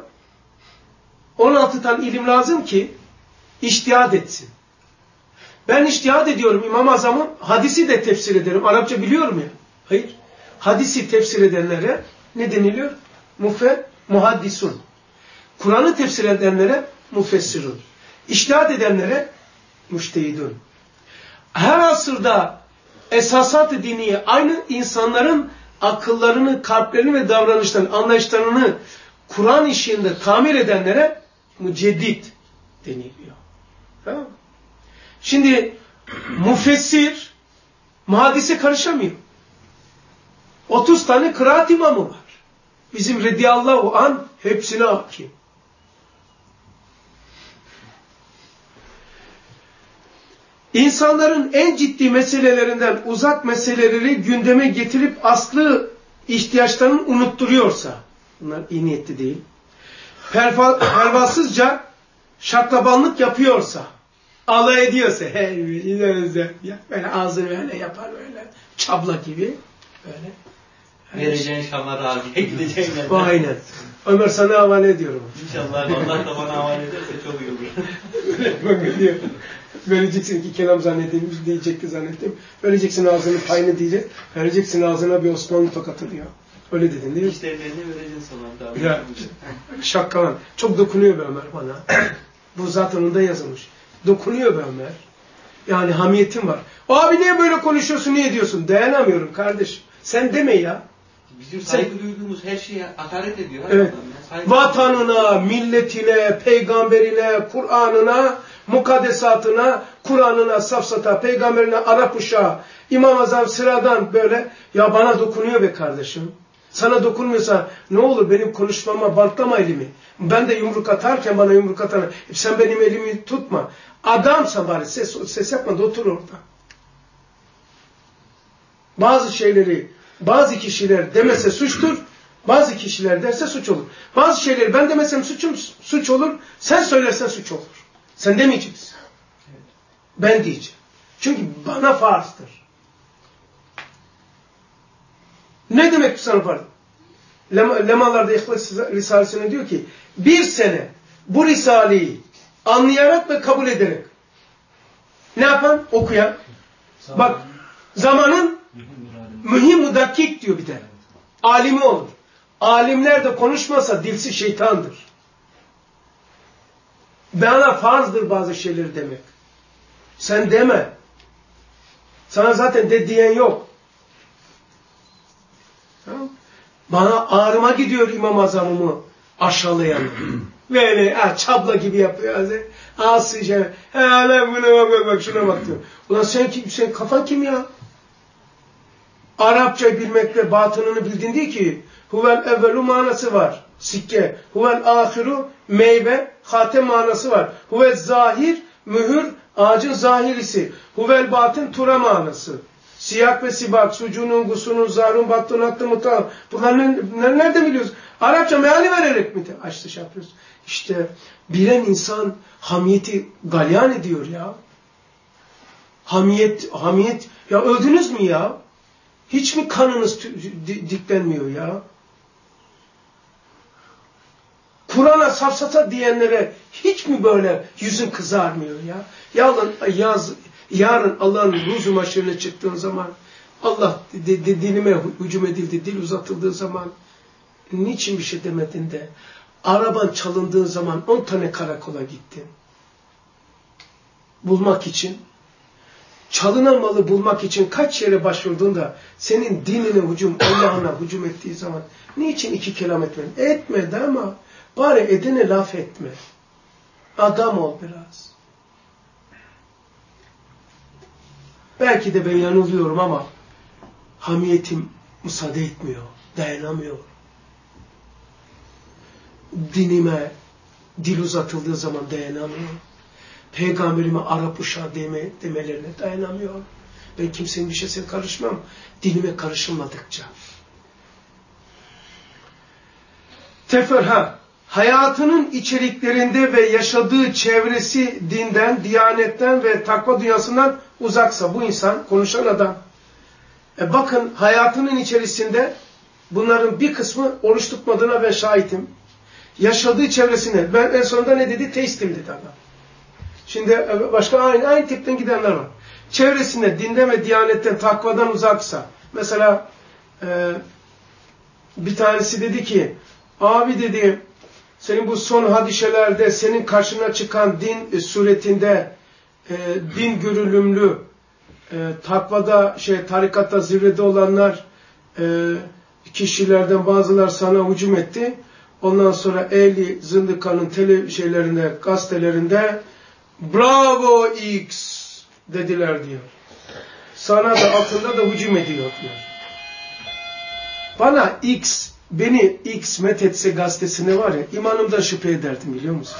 Speaker 1: on altı tane ilim lazım ki içtihad etsin. Ben içtihad ediyorum İmam-ı Azam'ı, hadisi de tefsir ederim. Arapça biliyorum ya. Hayır. Hadisi tefsir edenlere ne deniliyor? Mufe, muhaddisun. Kur'an'ı tefsir edenlere müfessirun. İçtihad edenlere müştehidun. Her asırda esasat-ı diniye aynı insanların akıllarını, kalplerini ve davranışlarını, anlayışlarını Kur'an işinde tamir edenlere müceddit deniliyor. Tamam mı? Şimdi müfessir muhaddise karışamıyor. otuz tane kıraat imamı var. Bizim radıyallahu an hepsine hakim. İnsanların en ciddi meselelerinden uzak meseleleri gündeme getirip aslı ihtiyaçlarını unutturuyorsa, bunlar iyi niyetli değil, pervasızca şaklabanlık yapıyorsa, alay ediyorsa, hey, böyle ağzını böyle yapar böyle, çabla gibi, böyle.
Speaker 4: Vereceğin şamları abiye gideceğin yerden.
Speaker 1: Aynen. Ömer sana havale ediyorum.
Speaker 4: İnşallah Allah da bana havale ederse çok iyi olur.
Speaker 1: Ben geliyor. Vereceksin ki kelam zannettim, diyecekti zannettim. Vereceksin ağzını payını diyecek. Vereceksin ağzına bir Osmanlı tokatı diyor. Öyle dedin değil mi?
Speaker 4: İşlerini vereceksin sonra.
Speaker 1: Ya, şakkalan. Çok dokunuyor be Ömer bana. Bu zaten onda yazılmış. Dokunuyor be Ömer. Yani hamiyetim var. Abi niye böyle konuşuyorsun, niye diyorsun? Dayanamıyorum kardeşim. Sen deme ya.
Speaker 4: Bizim saygı Sen... duyduğumuz her şeye hakaret ediyor.
Speaker 1: Evet. Vatanına, milletine, peygamberine, Kur'an'ına, mukaddesatına, Kur'an'ına, safsata, peygamberine, Arap uşağı, İmam-ı Azam sıradan böyle, ya bana dokunuyor be kardeşim. Sana dokunmuyorsa ne olur benim konuşmama bantlama elimi. Ben de yumruk atarken bana yumruk atana, sen benim elimi tutma. Adamsan bari ses, ses yapma da otur orada. Bazı şeyleri, bazı kişiler demese suçtur, bazı kişiler derse suç olur. Bazı şeyleri ben demesem suçum, suç olur, sen söylersen suç olur. Sen demeyeceksin. Ben diyeceğim. Çünkü bana farzdır. Ne demek sana farz? Lemalarda İhlas Risalesi'ne diyor ki, bir sene bu Risale'yi anlayarak ve kabul ederek ne yapan? Okuyan. Zaman. Bak, zamanın mühim mudakkik diyor bir de. Alimi olur. Alimler de konuşmasa dilsi şeytandır. Bana farzdır bazı şeyleri demek. Sen deme. Sana zaten de diyen yok. Bana ağrıma gidiyor İmam-ı Azam'ımı aşağılayan. Böyle ha, çabla gibi yapıyor. Ağzı şey. He lan buna bak bak bak şuna bak diyor. Ulan sen kim? Sen kafan kim ya? Arapça bilmekle batınını bildin değil ki. Huvel evvelu manası var. Sikke. Huvel ahiru meyve. Hatem manası var. Huvel zahir mühür ağacın zahirisi. Huvel batın tura manası. Siyak ve sibak, sucunun, gusunun, zarun, battun, hattı, mutal. Bunlar ne, nereden biliyoruz? Arapça meali vererek mi? Açtı şey yapıyoruz. İşte bilen insan hamiyeti galyan ediyor ya. Hamiyet, hamiyet. Ya öldünüz mü ya? Hiç mi kanınız diklenmiyor ya? Kur'an'a safsata diyenlere hiç mi böyle yüzün kızarmıyor ya? Yarın, yaz, yarın Allah'ın ruzu maşerine çıktığın zaman, Allah de, de, dilime hücum edildi, dil uzatıldığı zaman, niçin bir şey demedin de, araban çalındığı zaman on tane karakola gittin. Bulmak için. Çalınan malı bulmak için kaç yere başvurdun da senin dinine hücum, Allah'ına hücum ettiği zaman niçin iki kelam etmedin? Etmedi ama bari edene laf etme. Adam ol biraz. Belki de ben yanılıyorum ama hamiyetim müsaade etmiyor, dayanamıyor. Dinime dil uzatıldığı zaman dayanamıyor. Peygamberime Arap uşağı deme, demelerine dayanamıyor. Ben kimsenin bir şeysine karışmam. Dinime karışılmadıkça. Teferha, hayatının içeriklerinde ve yaşadığı çevresi dinden, diyanetten ve takva dünyasından uzaksa bu insan, konuşan adam. E bakın hayatının içerisinde bunların bir kısmı oruç tutmadığına ben şahitim. Yaşadığı çevresinde, ben en sonunda ne dedi? Teistim dedi adam. Şimdi başka aynı, aynı tipten gidenler var. Çevresinde dinden ve diyanetten, takvadan uzaksa, mesela e, bir tanesi dedi ki, abi dedi, senin bu son hadiselerde senin karşına çıkan din e, suretinde e, din görülümlü, e, takvada, şey tarikatta zirvede olanlar e, kişilerden bazılar sana hücum etti. Ondan sonra ehli zındıkanın tele şeylerinde, gazetelerinde bravo X dediler diyor. Sana da altında da hücum ediyor diyor. Bana X, beni X methetse gazetesine var ya, imanımdan şüphe ederdim biliyor musun?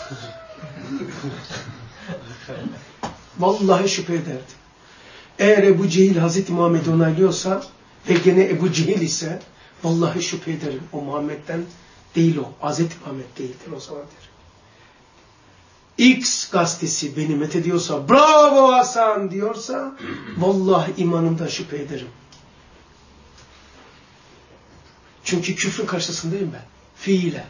Speaker 1: Vallahi şüphe ederdim. Eğer Ebu Cehil Hazreti Muhammed'i onaylıyorsa ve gene Ebu Cehil ise vallahi şüphe ederim. O Muhammed'den değil o. Hazreti Muhammed değildir o zaman der. X gazetesi beni methediyorsa, bravo Hasan diyorsa, vallahi imanımdan şüphe ederim. Çünkü küfrün karşısındayım ben. Fiile.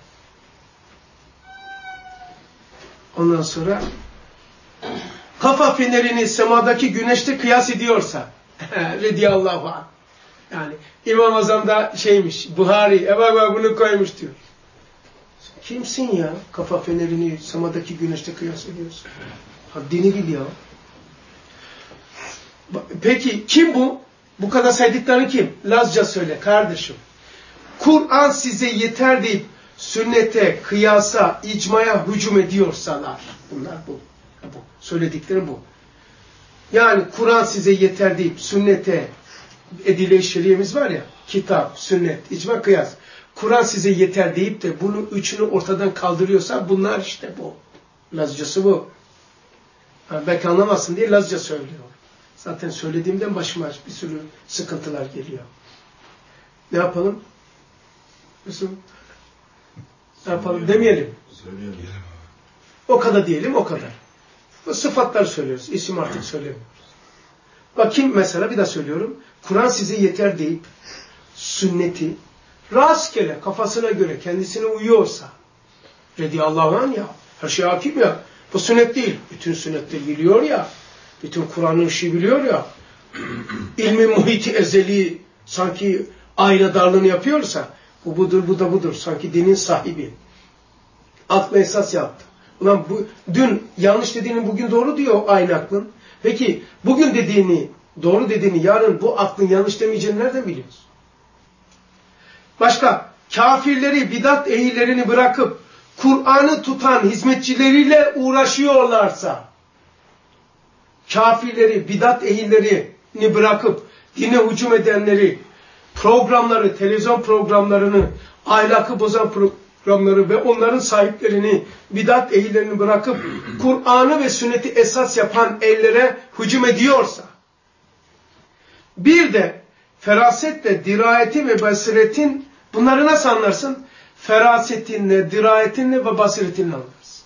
Speaker 1: Ondan sonra kafa fenerini semadaki güneşte kıyas ediyorsa radiyallahu anh. Yani İmam-ı Azam'da şeymiş, Buhari, eva bunu koymuş diyor. Kimsin ya? Kafa fenerini semadaki güneşte kıyas ediyorsun. Haddini bil ya. Peki kim bu? Bu kadar saydıkların kim? Lazca söyle kardeşim. Kur'an size yeter deyip sünnete, kıyasa, icmaya hücum ediyorsalar. Bunlar bu. bu. Söylediklerim bu. Yani Kur'an size yeter deyip sünnete, edile-i şeriyemiz var ya, kitap, sünnet, icma, kıyas. Kur'an size yeter deyip de bunu üçünü ortadan kaldırıyorsa bunlar işte bu. Lazcası bu. Yani belki anlamazsın diye Lazca söylüyor. Zaten söylediğimden başıma bir sürü sıkıntılar geliyor. Ne yapalım? Müslüm? Ne yapalım? Demeyelim.
Speaker 5: Söyleyelim.
Speaker 1: O kadar diyelim, o kadar. Bu sıfatları söylüyoruz. İsim artık söylemiyoruz. Bakayım mesela bir daha söylüyorum. Kur'an size yeter deyip sünneti rastgele kafasına göre kendisine uyuyorsa radiyallahu anh ya her şey hakim ya. Bu sünnet değil. Bütün sünnetleri biliyor ya. Bütün Kur'an'ın işi biliyor ya. İlmin muhiti ezeli sanki aynadarlığını yapıyorsa bu budur, bu da budur. Sanki dinin sahibi. Akla esas yaptı. Ulan bu, dün yanlış dediğini bugün doğru diyor aynı aklın. Peki bugün dediğini, doğru dediğini yarın bu aklın yanlış demeyeceğini nereden biliyoruz? Başka, kafirleri, bidat ehillerini bırakıp Kur'an'ı tutan hizmetçileriyle uğraşıyorlarsa, kafirleri, bidat ehillerini bırakıp dine hücum edenleri, programları, televizyon programlarını, ahlakı bozan programları ve onların sahiplerini, bidat ehillerini bırakıp Kur'an'ı ve sünneti esas yapan ellere hücum ediyorsa, bir de ferasetle, dirayetin ve basiretin, bunları nasıl anlarsın? Ferasetinle, dirayetinle ve basiretinle anlarsın.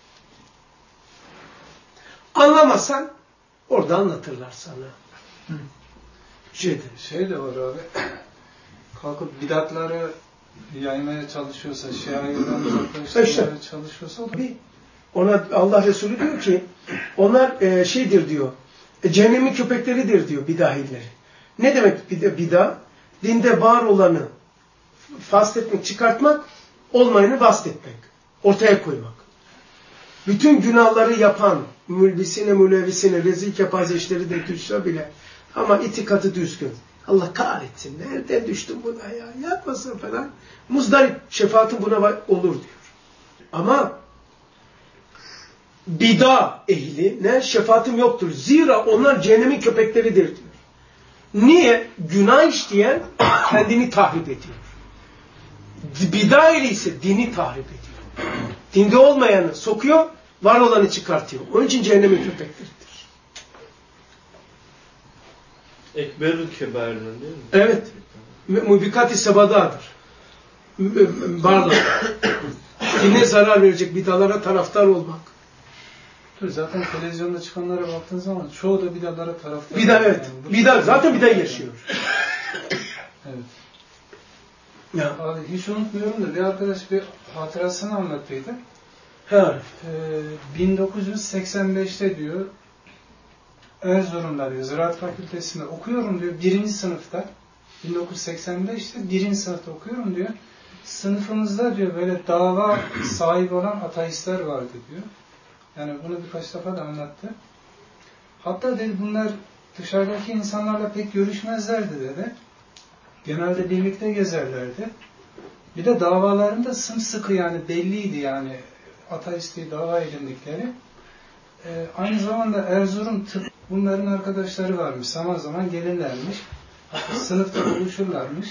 Speaker 1: Anlamazsan orada anlatırlar sana. Hı. Şey,
Speaker 3: şey de var abi. Kalkıp bidatları yaymaya çalışıyorsa, şiairden uzaklaştırmaya çalışıyorsa o da...
Speaker 1: Ona Allah Resulü diyor ki onlar e, şeydir diyor. E, cehennemin köpekleridir diyor bidahilleri. Ne demek bida? Dinde var olanı fasletmek, çıkartmak, olmayanı vastetmek. Ortaya koymak. Bütün günahları yapan, mülbisine, mülevvisine, rezil kepaze işleri de düşse bile ama itikadı düzgün. Allah kahretsin. Nereden düştüm buna ya? Yapmasın falan. Muzdarip. Şefaatin buna olur diyor. Ama bida ehli ne? Şefaatim yoktur. Zira onlar cehennemin köpekleridir diyor. Niye? Günah işleyen kendini tahrip ediyor. Bida ehli ise dini tahrip ediyor. Dinde olmayanı sokuyor, var olanı çıkartıyor. Onun için cehennemin köpekleridir.
Speaker 2: Ekberül kebairinin değil mi?
Speaker 1: Evet. Mubikat-i sebadadır. Barla. Dine zarar verecek bidalara taraftar olmak.
Speaker 3: Zaten televizyonda çıkanlara baktığın zaman çoğu da bidalara taraftar.
Speaker 1: Bida evet.
Speaker 3: Yani.
Speaker 1: Bida zaten bida yaşıyor.
Speaker 3: Evet.
Speaker 1: Ya.
Speaker 3: Abi hiç unutmuyorum da bir arkadaş bir hatırasını anlattıydı.
Speaker 1: Evet.
Speaker 3: Ee, bin dokuz yüz seksen beşte diyor Erzurum'da diyor Ziraat Fakültesi'nde okuyorum diyor birinci sınıfta. bin dokuz yüz seksen beşte birinci sınıfta okuyorum diyor. Sınıfımızda diyor böyle dava sahibi olan ateistler vardı diyor. Yani bunu birkaç defa da anlattı. Hatta dedi bunlar dışarıdaki insanlarla pek görüşmezlerdi dedi. Genelde birlikte gezerlerdi. Bir de davalarında sımsıkı yani belliydi yani ateisti dava edindikleri. Ee, aynı zamanda Erzurum tıp bunların arkadaşları varmış. Zaman zaman gelirlermiş. Hatta sınıfta buluşurlarmış.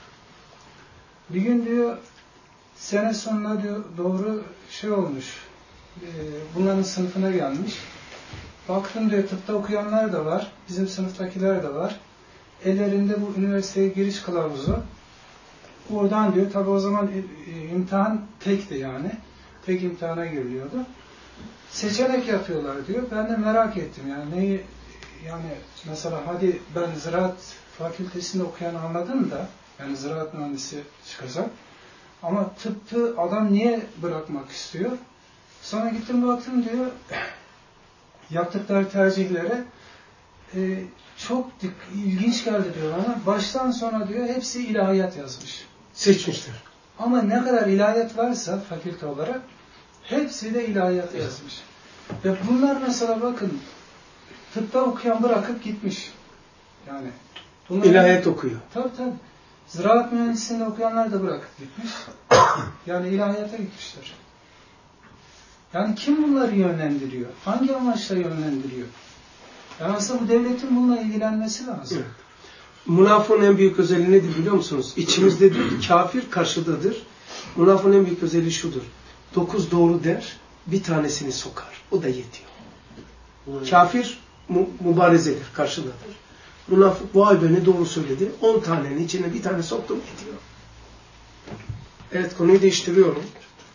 Speaker 3: Bir gün diyor sene sonuna diyor doğru şey olmuş. E, bunların sınıfına gelmiş. Baktım diyor tıpta okuyanlar da var. Bizim sınıftakiler de var. Ellerinde bu üniversiteye giriş kılavuzu. Oradan diyor tabi o zaman e, imtihan tekti yani. Tek imtihana giriliyordu. Seçenek yapıyorlar diyor. Ben de merak ettim yani neyi yani mesela hadi ben ziraat fakültesinde okuyan anladım da yani ziraat mühendisi çıkacak. Ama tıbbı adam niye bırakmak istiyor? Sonra gittim baktım diyor yaptıkları tercihlere e, çok ilginç geldi diyor bana. Baştan sona diyor hepsi ilahiyat yazmış.
Speaker 1: Seçmişler.
Speaker 3: Ama ne kadar ilahiyat varsa fakülte olarak hepsi de ilahiyat yazmış. Ve bunlar mesela bakın tıpta okuyan bırakıp gitmiş. Yani bunlar,
Speaker 1: İlahiyat okuyor.
Speaker 3: Tabii tabii. Ziraat mühendisliğinde okuyanlar da bırakıp gitmiş. Yani ilahiyata gitmişler. Yani kim bunları yönlendiriyor? Hangi amaçla yönlendiriyor? Yani aslında bu devletin bununla ilgilenmesi lazım.
Speaker 1: Evet. Münafığın en büyük özelliği nedir biliyor musunuz? İçimizdedir, kafir karşıdadır. Münafığın en büyük özelliği şudur. Dokuz doğru der, bir tanesini sokar. O da yetiyor. Evet. Kafir mu mübarezedir, karşıdadır. Münafık vay be ne doğru söyledi. On tanenin içine bir tane soktum yetiyor. Evet, konuyu değiştiriyorum.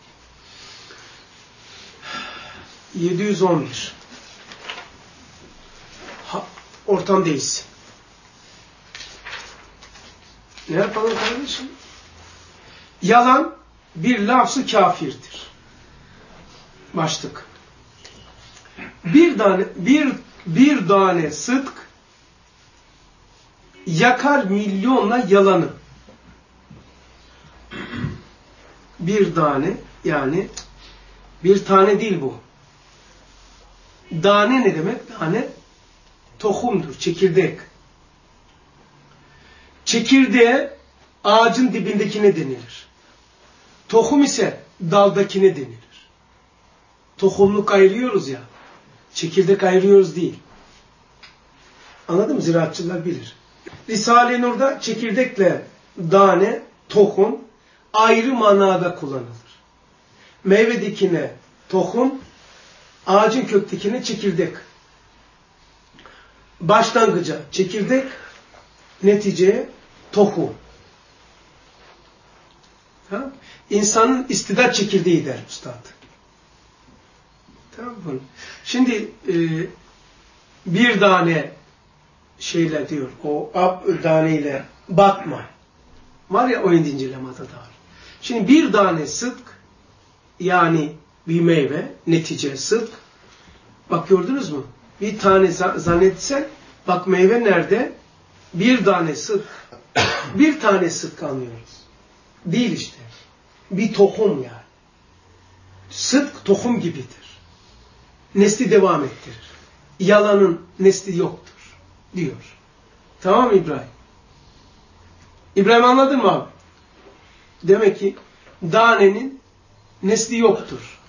Speaker 1: yedi yüz on bir. Ha, ortam değilsin. Ne yapalım kardeşim? Yalan bir lafz-ı kafirdir. Başlık. Bir tane bir bir tane sıdk yakar milyonla yalanı. Bir tane yani bir tane değil bu. Tane ne demek? Tane tohumdur, çekirdek. Çekirdeğe ağacın dibindekine denilir. Tohum ise daldakine denilir. Tohumluk ayırıyoruz ya. Çekirdek ayırıyoruz değil. Anladın mı? Ziraatçılar bilir. Risale-i Nur'da çekirdekle tane, tohum ayrı manada kullanılır. Meyvedekine tohum, ağacın köktekine çekirdek. Başlangıca çekirdek, neticeye tohum. Ha? İnsanın istidat çekirdeği der üstad. Tamam mı? Şimdi e, bir tane şeyle diyor, o ab taneyle batma. Var ya o indincil lemada da var. Şimdi bir tane sıdk, yani bir meyve, netice sıdk. Bak gördünüz mü? Bir tane zannetsen, bak meyve nerede? Bir tane sıdk. Bir tane sıdk anlıyoruz. Değil işte. Bir tohum yani. Sıdk tohum gibidir. Nesli devam ettirir. Yalanın nesli yoktur diyor. Tamam mı İbrahim? İbrahim anladın mı abi? Demek ki tanenin nesli yoktur.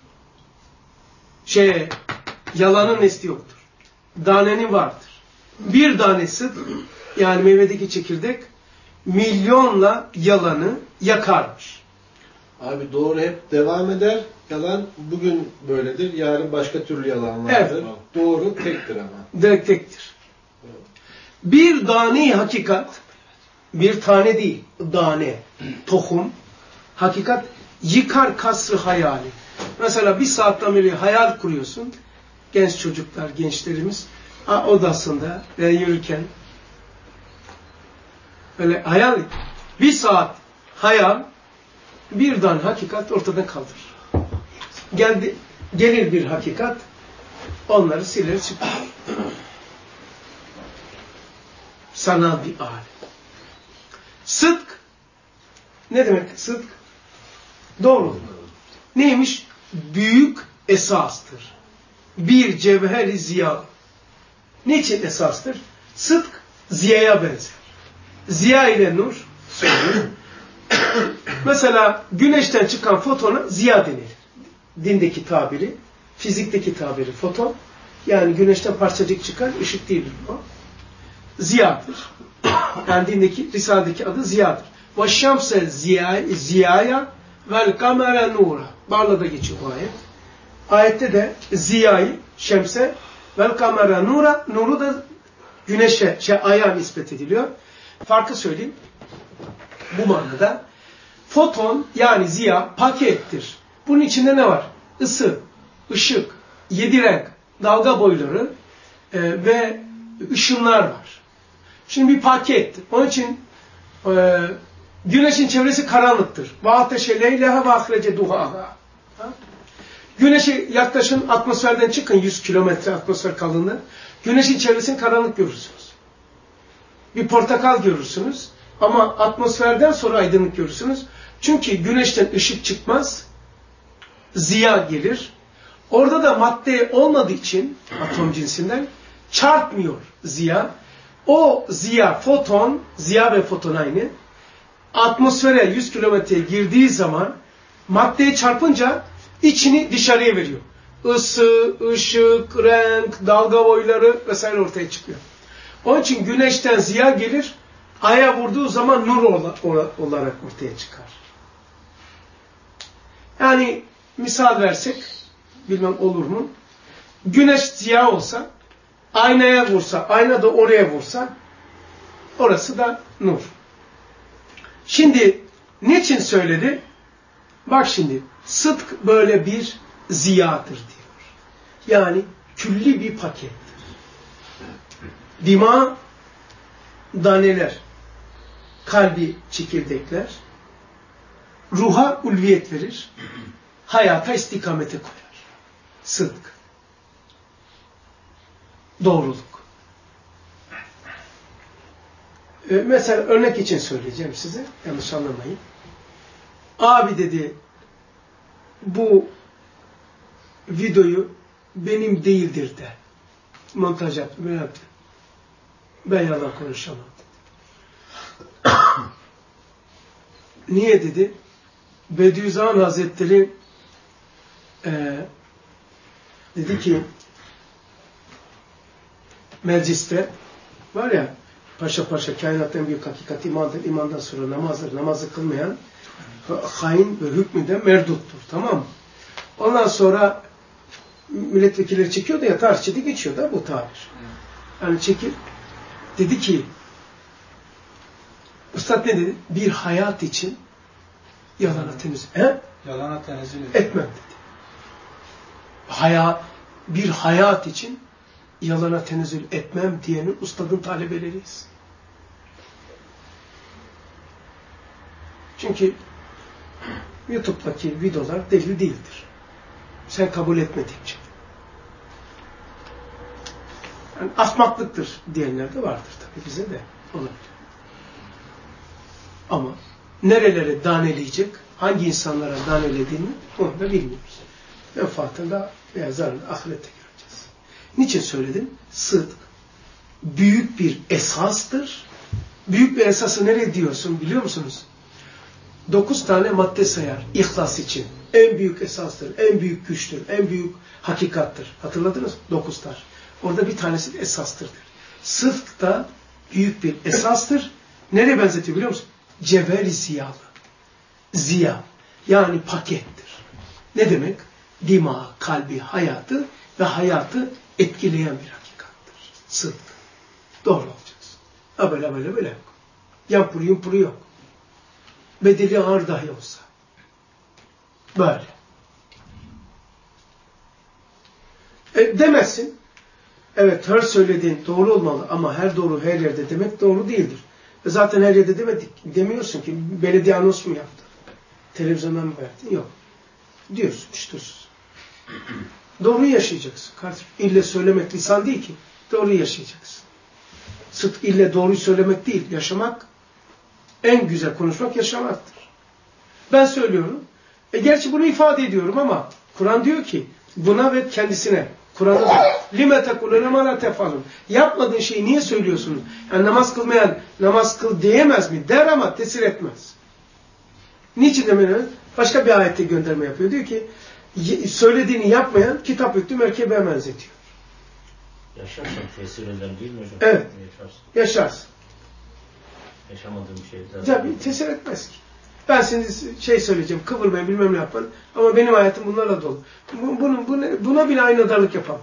Speaker 1: Şey, yalanın nesli yoktur. Tanenin vardır. Bir tanesi yani meyvedeki çekirdek milyonla yalanı yakarmış.
Speaker 2: Abi doğru hep devam eder. Yalan bugün böyledir. Yarın başka türlü yalan vardır. Evet. Doğru tektir ama.
Speaker 1: Direkt tektir. Bir tane hakikat, bir tane değil, tane, tohum, hakikat yıkar kasrı hayali. Mesela bir saatten beri hayal kuruyorsun. Genç çocuklar, gençlerimiz odasında ve yürürken böyle hayal, bir saat hayal, bir tane hakikat ortadan kaldırır. Geldi, gelir bir hakikat, onları siler çıkar. Sanal bir alet. Sıdk, ne demek sıdk? Doğru. Neymiş? Büyük esastır. Bir cevher-i ziya. Niçin esastır? Sıdk, ziyaya benzer. Ziya ile nur, söylüyor. Mesela güneşten çıkan fotona ziya denilir. Dindeki tabiri, fizikteki tabiri foton. Yani güneşten parçacık çıkan ışık değildir o. Ziyadır. Yani dindeki, Risale'deki adı ziyadır. Ve şemse ziyaya vel kamere nura. Barla'da geçiyor bu ayet. Ayette de ziyayı, şemse vel kamere nura, nuru da güneşe, şey, aya nispet ediliyor. Farkı söyleyeyim. Bu manada foton yani ziya pakettir. Bunun içinde ne var? Isı, ışık, yedi renk, dalga boyları e, ve ışınlar var. Şimdi bir paket. Onun için e, güneşin çevresi karanlıktır. Ve ateşe leyleha ve ahrece duhaha. Güneşe yaklaşın, atmosferden çıkın yüz kilometre atmosfer kalınlığı. Güneşin çevresini karanlık görürsünüz. Bir portakal görürsünüz. Ama atmosferden sonra aydınlık görürsünüz. Çünkü güneşten ışık çıkmaz. Ziya gelir. Orada da madde olmadığı için atom cinsinden çarpmıyor ziya. O ziya, foton, ziya ve foton aynı. Atmosfere yüz kilometreye girdiği zaman maddeye çarpınca içini dışarıya veriyor. Isı, ışık, renk, dalga boyları vesaire ortaya çıkıyor. Onun için güneşten ziya gelir, aya vurduğu zaman nur olarak ortaya çıkar. Yani misal versek, bilmem olur mu? Güneş ziya olsa, aynaya vursa, ayna da oraya vursa, orası da nur. Şimdi niçin söyledi? Bak şimdi, sıdk böyle bir ziyadır diyor. Yani külli bir pakettir. Dima, daneler, kalbi çekirdekler, ruha ulviyet verir, hayata istikamete koyar. Sıdk. Doğruluk. Ee, mesela örnek için söyleyeceğim size, yanlış anlamayın. Abi dedi, bu videoyu benim değildir de. Montaj yaptım, ben yaptım. Ben yalan konuşamam. Niye dedi? Bediüzzaman Hazretleri e, dedi ki mecliste var ya paşa paşa kainatın büyük hakikati imandır, imandan sonra namazdır, namazı kılmayan hain ve hükmünde merduttur. Tamam mı? Ondan sonra milletvekilleri çekiyordu ya, tarihçede geçiyor da bu tabir. Yani çekil. Dedi ki Üstad ne dedi? Bir hayat için yalana tenezzül he?
Speaker 3: Yalana tenezzül
Speaker 1: etmem dedi. Haya, bir hayat için yalana tenezzül etmem diyenin Üstad'ın talebeleriyiz. Çünkü YouTube'daki videolar delil değildir. Sen kabul etmedikçe. Yani ahmaklıktır diyenler de vardır tabii, bize de olabilir. Ama nerelere daneleyecek, hangi insanlara danelediğini onu da bilmiyoruz. Menfaatında veya zararını ahirette göreceğiz. Niçin söyledim? Sıdk büyük bir esastır. Büyük bir esası nereye diyorsun biliyor musunuz? Dokuz tane madde sayar ihlas için. En büyük esastır, en büyük güçtür, en büyük hakikattır. Hatırladınız mı? Dokuz tane. Orada bir tanesi de esastır. Sıdk da büyük bir esastır. Nereye benzetiyor biliyor musun? Cevher-i ziyalı. Ziya. Yani pakettir. Ne demek? Dima, kalbi, hayatı ve hayatı etkileyen bir hakikattır. Sıdk. Doğru olacaksın. Ha böyle böyle böyle yok. Yampuru yumpuru yok. Bedeli ağır dahi olsa. Böyle. E, demezsin. Evet, her söylediğin doğru olmalı ama her doğru her yerde demek doğru değildir. E zaten her yerde demedik. Demiyorsun ki belediye anons mu yaptı? Televizyondan mı verdin? Yok. Diyorsun işte. Doğruyu yaşayacaksın. Kardeşim, ille söylemek lisan değil ki. Doğruyu yaşayacaksın. Sıdk ille doğruyu söylemek değil. Yaşamak, en güzel konuşmak yaşamaktır. Ben söylüyorum. E gerçi bunu ifade ediyorum ama Kur'an diyor ki buna ve kendisine. Kur'an'da lime tekulune ma la tefalun. Yapmadığın şeyi niye söylüyorsunuz? Yani namaz kılmayan namaz kıl diyemez mi? Der ama tesir etmez. Niçin demeniz? Başka bir ayette gönderme yapıyor. Diyor ki söylediğini yapmayan kitap yüklü merkebe benzetiyor.
Speaker 5: Yaşarsan tesir eder değil mi hocam?
Speaker 1: Evet.
Speaker 5: Yaşarsın.
Speaker 1: Yaşarsın.
Speaker 5: Yaşamadığım bir şey zaten.
Speaker 1: Tabii tesir etmez ki. Ben size şey söyleyeceğim, kıvırmayın, bilmem ne yapın. Ama benim hayatım bunlarla dolu. Bunu, bunu, buna bile aynadarlık yapamam.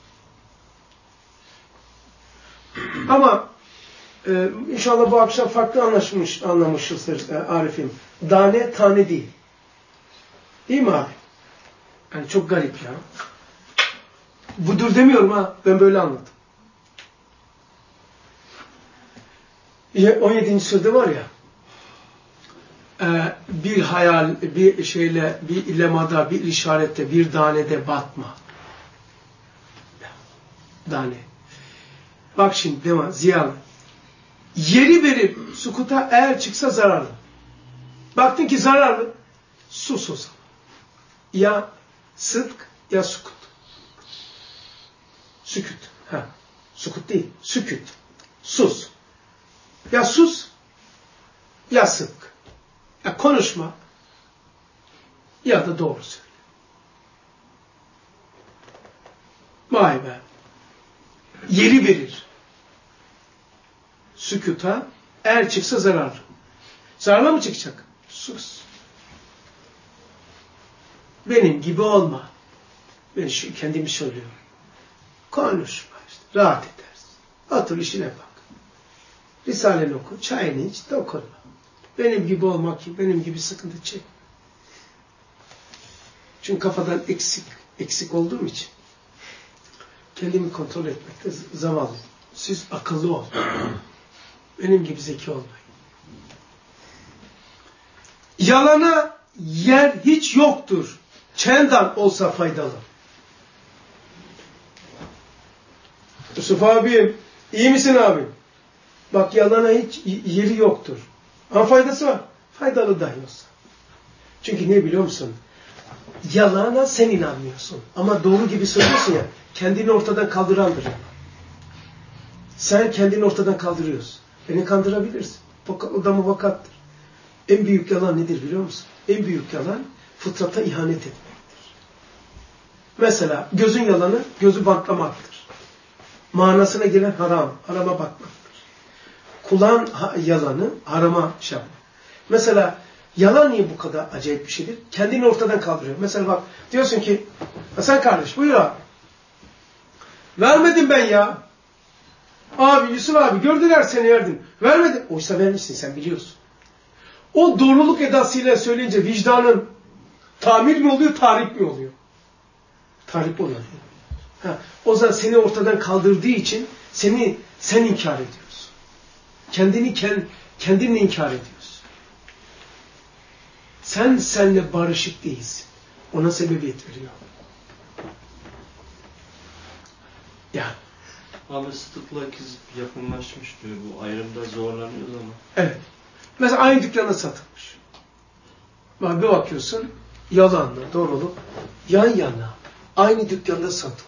Speaker 1: Ama e, inşallah bu akşam farklı anlaşmış, anlamışızdır e, Arif'im. Tane tane değil. Değil mi abi? Yani çok garip ya. Budur demiyorum ha, ben böyle anladım. on yedinci sırada var ya, bir hayal, bir şeyle, bir lemada, bir işarette, bir danede batma. Dane. Bak şimdi dema, ziyalı. Yeri verir, sukuta eğer çıksa zararlı. Baktın ki zararlı, sus o zaman. Ya sıdk ya sukut. Sükut. Ha. Sukut değil, sükut. Sus. Ya sus, ya sık. Ya konuşma, ya da doğru söyle. Vay be. Yeri verir. Sükuta eğer çıksa zararlı. Zararlı mı çıkacak? Sus. Benim gibi olma. Ben şu kendimi söylüyorum. Konuşma işte. Rahat edersin. Otur işine bak. Risaleni oku. Çayını iç. Dokunma. Benim gibi olmak gibi. Benim gibi sıkıntı çek. Çünkü kafadan eksik. Eksik olduğum için. Kendimi kontrol etmekte zavallı. Siz akıllı olun. Benim gibi zeki olmayın. Yalana yer hiç yoktur. Çendan olsa faydalı. Yusuf abim, iyi misin abim? Bak yalana hiç yeri yoktur. Ama faydası var. Faydalı dahi olsa. Çünkü ne biliyor musun? Yalana sen inanmıyorsun. Ama doğru gibi söylüyorsun ya, kendini ortadan kaldırandır. Sen kendini ortadan kaldırıyorsun. Beni kandırabilirsin. O da muvakkattır. En büyük yalan nedir biliyor musun? En büyük yalan fıtrata ihanet etmektir. Mesela gözün yalanı gözü bantlamaktır. Manasına gelen haram, harama bakmaktır. Kulağın yalanı harama şey yapmak. Mesela yalan niye bu kadar acayip bir şeydir? Kendini ortadan kaldırıyor. Mesela bak diyorsun ki Hasan kardeş buyur abi. Vermedim ben ya. Abi Yusuf abi gördüler seni verdin. Vermedim. Oysa vermişsin sen biliyorsun. O doğruluk edasıyla söyleyince vicdanın tamir mi oluyor, tahrip mi oluyor? Tahrip oluyor. Ha, o zaman seni ortadan kaldırdığı için seni sen inkar ediyorsun. Kendini kend, kendinle inkar ediyorsun. Sen seninle barışık değilsin. Ona sebebiyet veriyor. Ya.
Speaker 4: Abi sıdıkla kız yakınlaşmış diyor. Bu ayrımda zorlanıyoruz ama.
Speaker 1: Evet. Mesela aynı dükkanda satılmış. Bak bir bakıyorsun yalanla doğruluk yan yana aynı dükkanda satılıyor.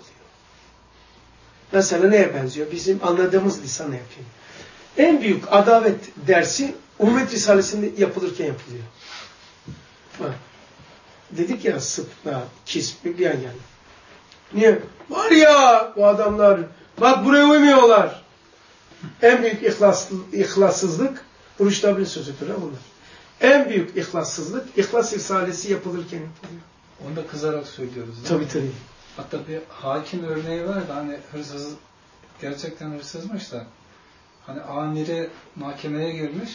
Speaker 1: Mesela neye benziyor? Bizim anladığımız lisanla yapayım. En büyük adalet dersi Ummet Risalesi'nde yapılırken yapılıyor. Bak. Dedik ya sıdkla, kisp bir yan yana. Niye? Var ya bu adamlar bak buraya uymuyorlar. En büyük ihlas, ihlassızlık Buruştab'ın sözüdür ha bunlar. En büyük ihlassızlık İhlas Risalesi yapılırken yapılıyor.
Speaker 3: Onu da kızarak söylüyoruz.
Speaker 1: Tabii tabii.
Speaker 3: Hatta bir hakim örneği var da hani hırsız gerçekten hırsızmış da hani amiri mahkemeye girmiş.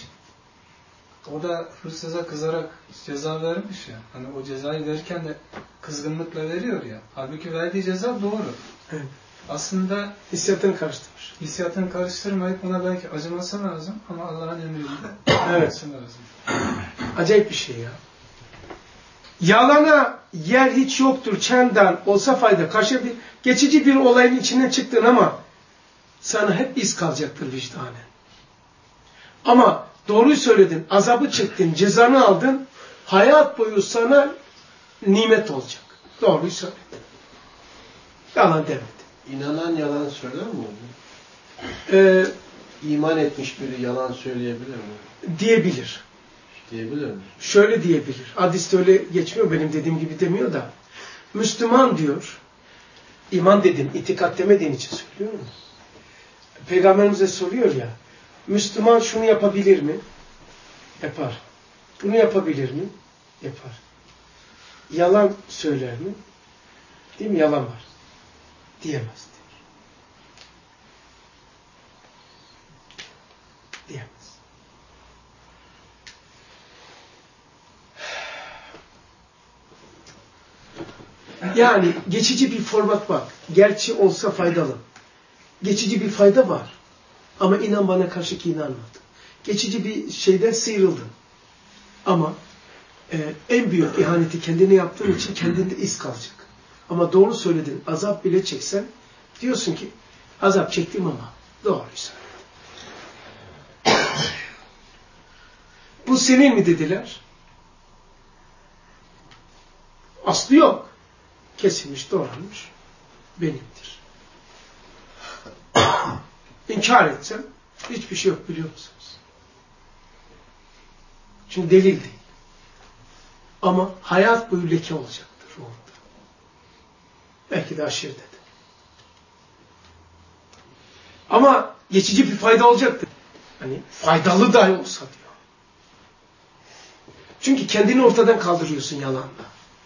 Speaker 3: O da hırsıza kızarak ceza vermiş ya. Hani o cezayı verirken de kızgınlıkla veriyor ya. Halbuki verdiği ceza doğru.
Speaker 1: Evet.
Speaker 3: Aslında
Speaker 1: hissiyatını karıştırmış.
Speaker 3: Hissiyatını karıştırmayıp ona belki acıması lazım ama Allah'ın emriyle
Speaker 1: evet.
Speaker 3: acıması lazım.
Speaker 1: Acayip bir şey ya. Yalana yer hiç yoktur. Çendan olsa fayda. Karşı bir geçici bir olayın içinden çıktın ama sana hep iz kalacaktır vicdanen. Ama doğruyu söyledin, azabı çektin, cezanı aldın, hayat boyu sana nimet olacak. Doğruyu söyledin. Yalan demedin.
Speaker 2: İnanan yalan söyler mi?
Speaker 1: Ee,
Speaker 2: İman etmiş biri yalan söyleyebilir mi?
Speaker 1: Diyebilir.
Speaker 2: Diyebilir mi?
Speaker 1: Şöyle diyebilir. Hadiste öyle geçmiyor, benim dediğim gibi demiyor da. Müslüman diyor, iman dedim, itikat demediğin için söylüyorum. Peygamberimize soruyor ya, Müslüman şunu yapabilir mi? Yapar. Bunu yapabilir mi? Yapar. Yalan söyler mi? Değil mi? Yalan var. Diyemez diyor. Diyemez. Yani geçici bir format var. Gerçi olsa faydalı. Geçici bir fayda var. Ama inan bana karşı ki inanmadı. Geçici bir şeyden sıyrıldın. Ama e, en büyük ihaneti kendine yaptığın için kendinde iz kalacak. Ama doğru söyledin, azap bile çeksen diyorsun ki azap çektim ama doğru söyledim. Bu senin mi dediler? Aslı yok. Kesilmiş, doğranmış. Benimdir. İnkar etsem hiçbir şey yok biliyor musunuz? Çünkü delil değil. Ama hayat boyu leke olacaktır ruhunda. Belki de aşırı dedi. Ama geçici bir fayda olacaktır. Hani faydalı dahi olsa diyor. Çünkü kendini ortadan kaldırıyorsun yalanla.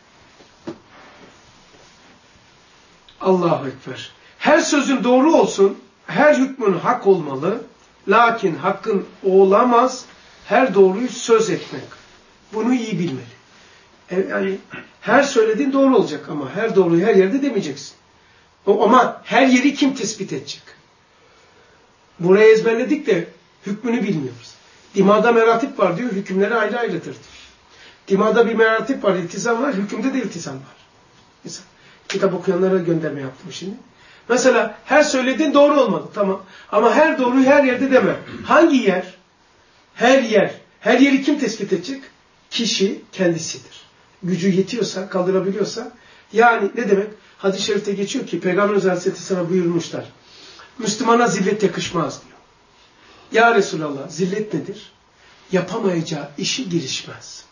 Speaker 1: Allahu Ekber. Her sözün doğru olsun, her hükmün hak olmalı. Lakin hakkın olamaz, her doğruyu söz etmek. Bunu iyi bilmeli. Yani her söylediğin doğru olacak ama her doğruyu her yerde demeyeceksin. Ama her yeri kim tespit edecek? Burayı ezberledik de hükmünü bilmiyoruz. Dimada meratip var diyor, hükümleri ayrı ayrıdır diyor. Dimada bir meratip var, iltizam var, hükümde de iltizam var. Mesela kitap okuyanlara gönderme yaptım şimdi. Mesela her söylediğin doğru olmalı, tamam. Ama her doğruyu her yerde deme. Hangi yer? Her yer. Her yeri kim tespit edecek? Kişi kendisidir. Gücü yetiyorsa, kaldırabiliyorsa. Yani ne demek? Hadis-i şerifte geçiyor ki Peygamber Hazreti sana buyurmuşlar. Müslümana zillet yakışmaz diyor. Ya Resulallah, zillet nedir? Yapamayacağı işi girişmez.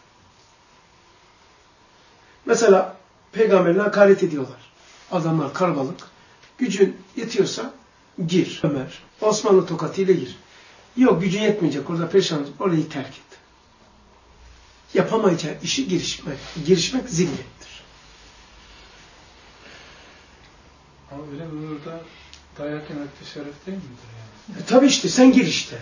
Speaker 1: Mesela peygamberine hakaret ediyorlar. Adamlar kalabalık. Gücün yetiyorsa gir. Ömer, Osmanlı tokatıyla gir. Yok gücün yetmeyecek, orada perişan, orayı terk et. Yapamayacağı işi girişmek. Girişmek zillettir.
Speaker 3: Ama öyle burada dayak yemek de şeref değil midir yani?
Speaker 1: E, tabii işte sen gir işte.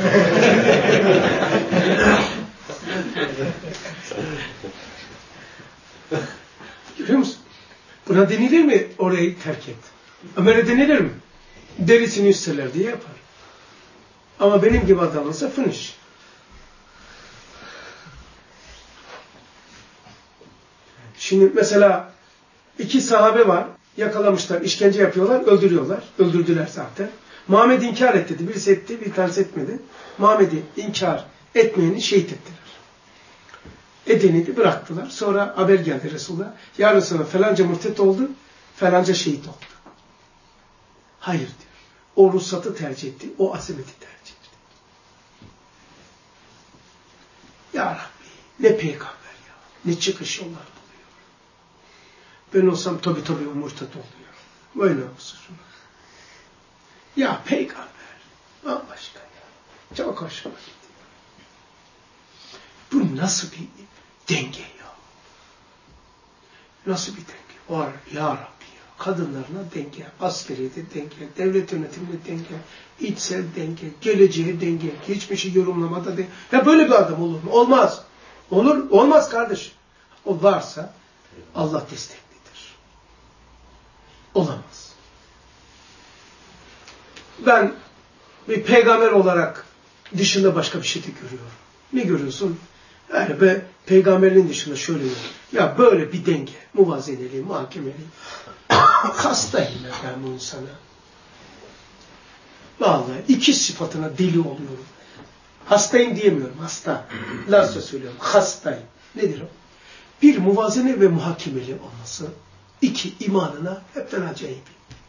Speaker 1: Görüyor musun? Buna denilir mi orayı terk et? Ömer'e denilir mi? Derisini üsteler diye yapar. Ama benim gibi adam olsa finish. Şimdi mesela iki sahabe var. Yakalamışlar, işkence yapıyorlar, öldürüyorlar. Öldürdüler zaten. Muhammed inkar et dedi. Birisi etti, bir tanesi etmedi. Muhammed'i inkar etmeyeni şehit ettiler. Edeni de bıraktılar. Sonra haber geldi Resul'a. Ya Resulallah falanca murtet oldu, falanca şehit oldu. Hayır diyor. O ruhsatı tercih etti, o azameti tercih etti. Ya Rabbi, ne peygamber ya, ne çıkış yollar buluyor. Ben olsam tabii tabii o murtet oluyor. Böyle olsun. Ya peygamber, bambaşka ya. Çok hoşuma gitti. Bu nasıl bir denge ya? Nasıl bir denge? Var ya Rabbi ya. Kadınlarına denge, askeriyede denge, devlet yönetiminde denge, içsel denge, geleceğe denge, geçmişi yorumlamada denge. Ya böyle bir adam olur mu? Olmaz. Olur, olmaz kardeşim. O varsa Allah desteklidir. Olamaz. Ben bir peygamber olarak dışında başka bir şey de görüyorum. Ne görüyorsun? Yani be, peygamberin dışında şöyle diyor. Ya böyle bir denge, muvazeneli, muhakemeli. Hastayım ben bu insana. Vallahi iki sıfatına deli oluyorum. Hastayım diyemiyorum, hasta. Lazca söylüyorum, hastayım. Nedir o? Bir, muvazene ve muhakemeli olması. İki, imanına hepten acayip.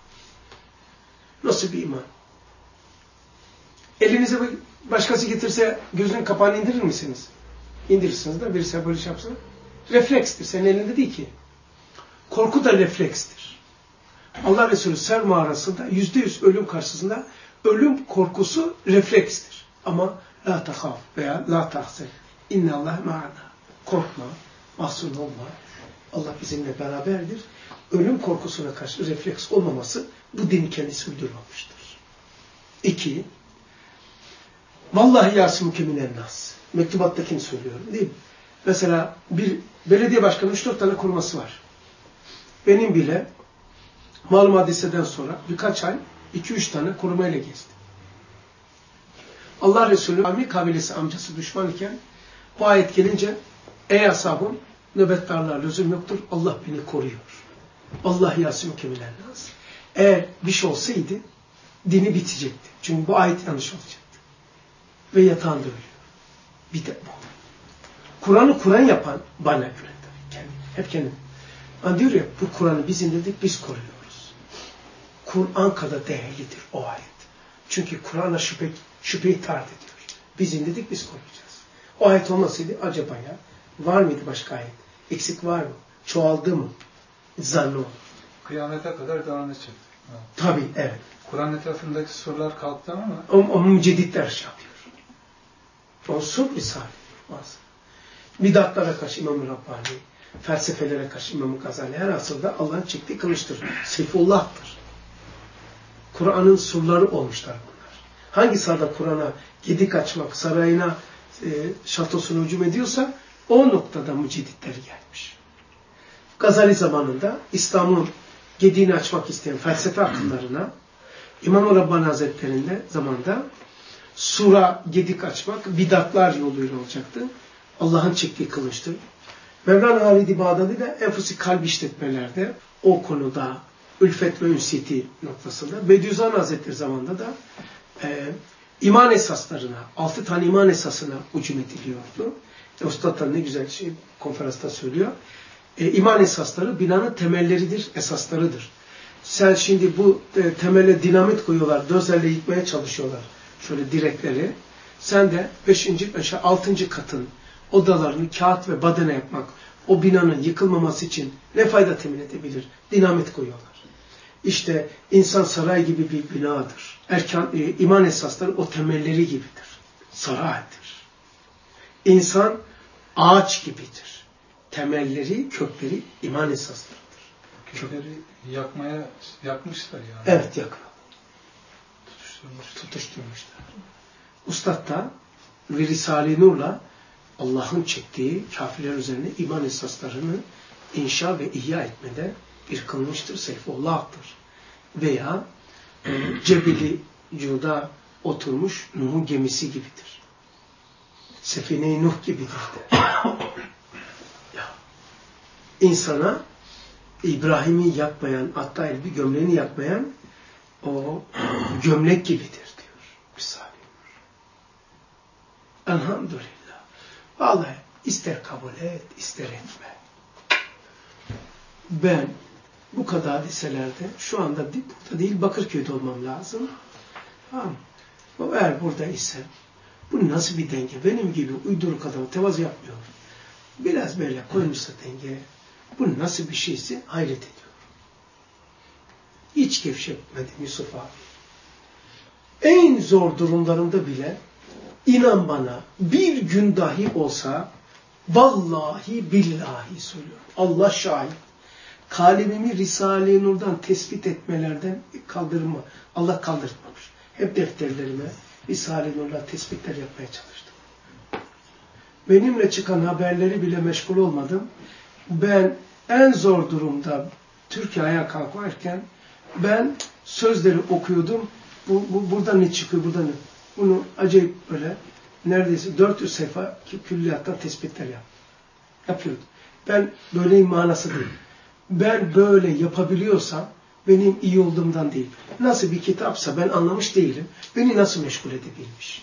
Speaker 1: Nasıl bir iman? Elinize başkası getirse gözünün kapağını indirir misiniz? İndirirsiniz de birisi böyle şey yapsa. Reflekstir. Senin elinde değil ki. Korku da reflekstir. Allah Resulü Ser mağarasında yüzde yüz ölüm karşısında ölüm korkusu reflekstir. Ama la tahaf veya la tahsen. İnnallah ma'ana. Korkma, mahzun olma. Allah bizimle beraberdir. Ölüm korkusuna karşı refleks olmaması bu dini kendisi uydurmamıştır. İki, vallahi yasimuke minennas. Mektubattakini söylüyorum değil mi? Mesela bir belediye başkanının üç dört tane koruması var. Benim bile malum hadiseden sonra birkaç ay iki üç tane korumayla gezdim. Allah Resulü Ami kabilesi amcası düşman iken bu ayet gelince ey ashabım nöbetdarlar lüzum yoktur. Allah beni koruyor. Allah yasimuke minennas. Eğer bir şey olsaydı dini bitecekti. Çünkü bu ayet yanlış olacaktı. Ve yatağında ölüyor. Bir de bu. Kur'an'ı Kur'an yapan bana göre tabii. Kendi, hep kendim. Ben diyor ya bu Kur'an'ı biz indirdik biz koruyoruz. Kur'an kadar değerlidir o ayet. Çünkü Kur'an'a şüphe, şüpheyi tard ediyor. Biz indirdik, biz koruyacağız. O ayet olmasaydı acaba ya, var mıydı başka ayet? Eksik var mı? Çoğaldı mı? Zanlı olur.
Speaker 3: Kıyamete kadar devam edecek.
Speaker 1: Evet. Tabii, evet.
Speaker 3: Kur'an etrafındaki sorular kalktı ama
Speaker 1: o, o mücedditler şey yapıyor. Olsun Risale. Bidatlara karşı İmam-ı Rabbani, felsefelere karşı İmam-ı Gazali, her asırda Allah'ın çektiği kılıçtır. Seyfullah'tır. Kur'an'ın surları olmuşlar bunlar. Hangi sırada Kur'an'a gedik açmak, sarayına, e, şatosuna hücum ediyorsa o noktada mücedditler gelmiş. Gazali zamanında İslam'ın gediğini açmak isteyen felsefe akımlarına İmam-ı Rabbani Hazretleri'nde zamanda sura gedik açmak bidatlar yoluyla olacaktı. Allah'ın çektiği kılıçtır. Mevlana Halid-i Bağdadi de enfusi kalbi işletmelerde o konuda ülfet ve ünsiyeti noktasında Bediüzzaman Hazretleri zamanında da e, iman esaslarına, altı tane iman esasına hücum ediliyordu. E, Ustad da ne güzel şey konferansta söylüyor. E, iman esasları binanın temelleridir, esaslarıdır. Sen şimdi bu e, temele dinamit koyuyorlar, dözerle yıkmaya çalışıyorlar. Şöyle direkleri. Sen de beşinci, beşe, altıncı katın odalarını kağıt ve badana yapmak, o binanın yıkılmaması için ne fayda temin edebilir? Dinamit koyuyorlar. İşte insan saray gibi bir binadır. Erkan, e, iman esasları o temelleri gibidir. Saraydır. İnsan ağaç gibidir. Temelleri, kökleri iman esaslarıdır.
Speaker 3: Kökleri yakmaya yakmışlar yani.
Speaker 1: Evet, yakıyor.
Speaker 3: Tutuşturmuşlar.
Speaker 1: Tutuşturmuşlar. Ustad da ve Risale-i Nur'la Allah'ın çektiği kafirler üzerine iman esaslarını inşa ve ihya etmede bir kılmıştır. Seyfullah'tır. Veya e, Cebeli Cuda oturmuş Nuh'un gemisi gibidir. Sefine-i Nuh gibidir de. Ya, insana İbrahim'i yakmayan, hatta bir gömleğini yakmayan o gömlek gibidir diyor Risale-i Nur. Elhamdülillah. Vallahi ister kabul et, ister etme. Ben bu kadar hadiselerde şu anda burada değil Bakırköy'de olmam lazım. Tamam. Eğer burada ise bu nasıl bir denge? Benim gibi uyduruk adamı tevazu yapmıyor. Biraz böyle koymuşsa denge. Bu nasıl bir şeyse hayret ediyorum. Hiç gevşetmedim Yusuf abi. En zor durumlarımda bile inan bana bir gün dahi olsa vallahi billahi söylüyorum. Allah şahit. Kalemimi Risale-i Nur'dan tespit etmelerden kaldırma. Allah kaldırtmamış. Hep defterlerime Risale-i Nur'la tespitler yapmaya çalıştım. Benimle çıkan haberleri bile meşgul olmadım. Ben en zor durumda Türkiye ayağa kalkarken ben sözleri okuyordum. Bu, bu, burada ne çıkıyor, burada ne? Bunu acayip böyle neredeyse dört yüz sayfa külliyattan tespitler yap, yapıyordum. Ben böyleyim manası değil. Ben böyle yapabiliyorsam benim iyi olduğumdan değil. Nasıl bir kitapsa ben anlamış değilim. Beni nasıl meşgul edebilmiş?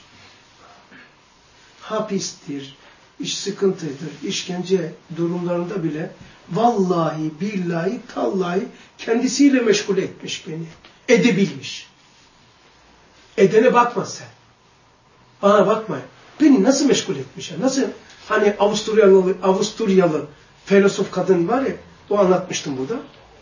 Speaker 1: Hapistir, iş sıkıntıdır, işkence durumlarında bile vallahi, billahi, tallahi kendisiyle meşgul etmiş beni. Edebilmiş. Edene bakma sen. Bana bakma. Beni nasıl meşgul etmiş? Nasıl hani Avusturyalı, Avusturyalı filozof kadın var ya, o anlatmıştım burada.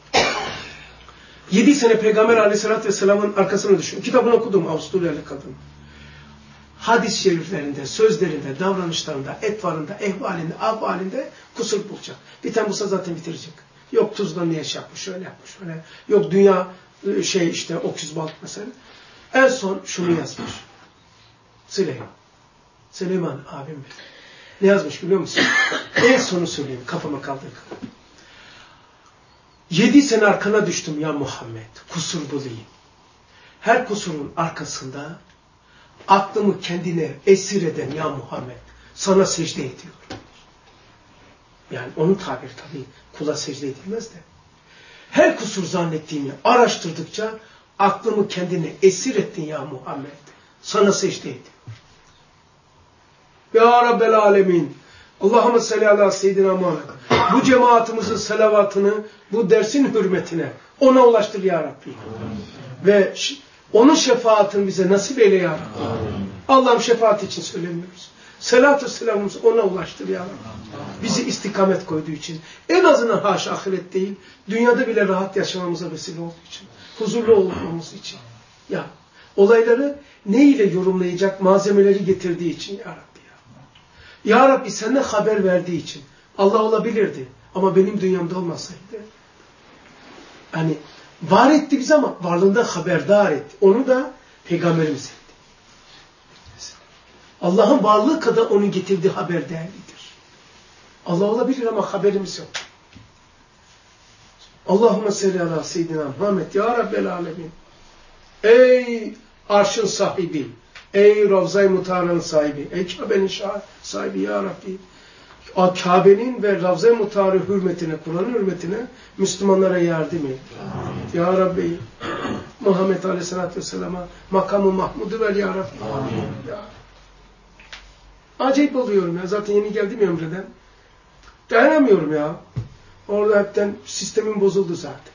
Speaker 1: Yedi sene Peygamber Aleyhisselatü Vesselam'ın arkasına düşün. Kitabını okudum Avusturyalı kadın. Hadis-i şeriflerinde, sözlerinde, davranışlarında, etvarında, ehvalinde, ahvalinde kusur bulacak. Biten bulsa zaten bitirecek. Yok tuzla niye şey yapmış, şöyle yapmış, şöyle. Yok dünya şey işte okuz balık mesela. En son şunu yazmış. Süleyman. Süleyman abim benim. Ne yazmış biliyor musun? En sonu söyleyeyim kafama kaldığı kadar. Yedi sene arkana düştüm ya Muhammed. Kusur bulayım. Her kusurun arkasında aklımı kendine esir eden ya Muhammed sana secde ediyor. Yani onun tabiri tabii kula secde edilmez de. Her kusur zannettiğimi araştırdıkça aklımı kendine esir ettin ya Muhammed. Sana secde ediyor. Ya Rabbel Alemin. Allahümme salli ala seyyidina Muhammed. Bu cemaatimizin salavatını bu dersin hürmetine ona ulaştır ya Rabbi. Ve Onun şefaatini bize nasip eyle ya Rabbi. Allah'ım şefaat için söylemiyoruz. Selatü selamımızı ona ulaştır ya Rabbi. Bizi istikamet koyduğu için. En azından haşa ahiret değil, dünyada bile rahat yaşamamıza vesile olduğu için. Huzurlu olmamız için. Ya olayları ne ile yorumlayacak malzemeleri getirdiği için ya Rabbi ya. Ya Rabbi senden haber verdiği için. Allah olabilirdi ama benim dünyamda olmasaydı. Hani var etti bizi ama varlığında haberdar etti. Onu da Peygamberimiz etti. Allah'ın varlığı kadar onun getirdiği haber değerlidir. Allah olabilir ama haberimiz yok. Allahümme salli ala seyyidina Muhammed ya Rabbel alemin. Ey arşın sahibi, ey Ravza-i Mutahara'nın sahibi, ey Kabe'nin sahibi ya Rabbi. Kabe'nin ve Ravza-i Mutahara hürmetine, Kur'an'ın hürmetine Müslümanlara yardım et. Ya Rabbi, Muhammed Aleyhisselatü Vesselam'a makamı Mahmud'u ver ya Rabbi. Amin. Ya. Acayip oluyorum ya. Zaten yeni geldim ya Ömre'den. Dayanamıyorum ya. Orada hepten sistemim bozuldu zaten.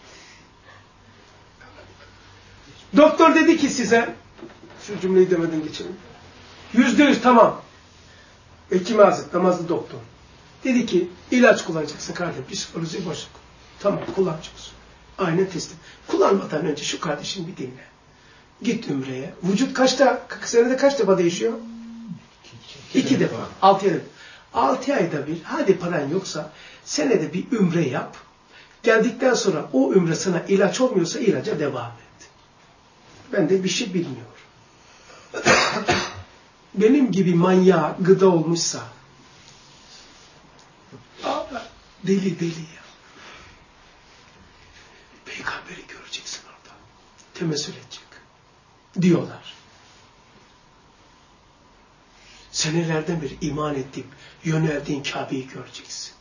Speaker 1: Doktor dedi ki size, şu cümleyi demeden geçelim. Yüzde yüz tamam. Hekim Hazret, namazlı doktor. Dedi ki ilaç kullanacaksın kardeşim. Psikoloji boşluk. Tamam kullanacaksın. Aynen teslim. Kullanmadan önce şu kardeşim bir dinle. Git Ümre'ye. Vücut kaçta, senede kaç defa değişiyor? İki, İki defa. defa. Altı ayda bir. Altı ayda bir. Hadi paran yoksa senede bir ümre yap. Geldikten sonra o ümre sana ilaç olmuyorsa ilaca devam et. Ben de bir şey bilmiyorum. Benim gibi manyağa gıda olmuşsa deli deli ya. Peygamberi göreceksin orada. Temessül edecek. Diyorlar. Senelerden beri iman ettiğim, yöneldiğin Kabe'yi göreceksin.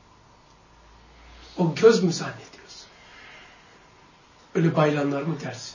Speaker 1: O göz mü zannediyorsun? Öyle baylanlar mı dersin?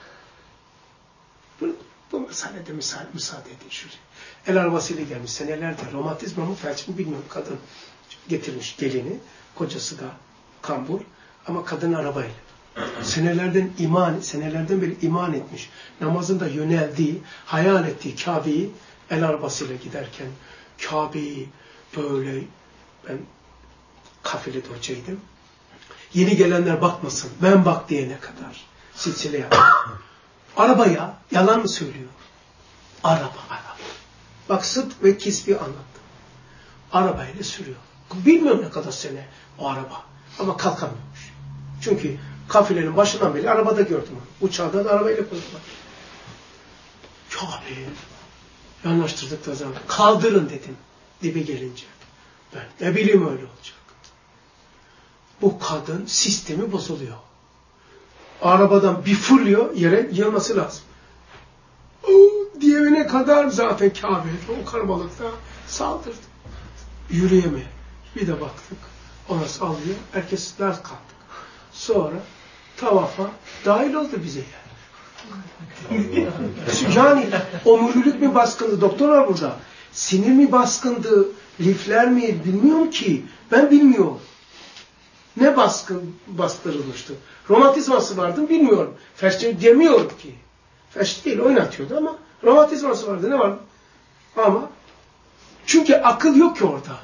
Speaker 1: Bu, bu meselede müsaade, müsaade edin şuraya. El arabasıyla gelmiş senelerde romatizma mı felç mi bilmiyorum kadın getirmiş gelini. Kocası da kambur ama kadın arabayla. Senelerden iman, senelerden beri iman etmiş. Namazında yöneldiği, hayal ettiği Kabe'yi el arabasıyla giderken Kabe'yi böyle ben kafilede hocaydım. Yeni gelenler bakmasın. Ben bak diyene kadar silsile yaptım. Arabaya yalan mı söylüyor? Araba, araba. Bak sıdk ve kisbi anlattım. Arabayla sürüyor. Bilmiyorum ne kadar sene o araba. Ama kalkamıyormuş. Çünkü kafilenin başından beri arabada gördüm onu. Uçağda da arabayla koydular. Kabe'yi yanaştırdık da zaman. Kaldırın dedim. Dibe gelince. Ben ne bileyim öyle olacak. Bu kadın sistemi bozuluyor. Arabadan bir fırlıyor, yere yığılması lazım. O diyevine kadar zaten Kabe'de o kalabalıkta saldırdı. Yürüyemiyor. Bir de baktık. Ona sallıyor. Herkesler kaldık. Sonra tavafa dahil oldu bize yani. Yani omurilik mi baskındı? Doktor var burada. Sinir mi baskındı? Lifler mi? Bilmiyorum ki. Ben bilmiyorum. Ne baskın bastırılmıştı? Romatizması vardı mı bilmiyorum. Felç demiyorum ki. Felç değil oynatıyordu ama romatizması vardı. Ne vardı? Ama çünkü akıl yok ki orada.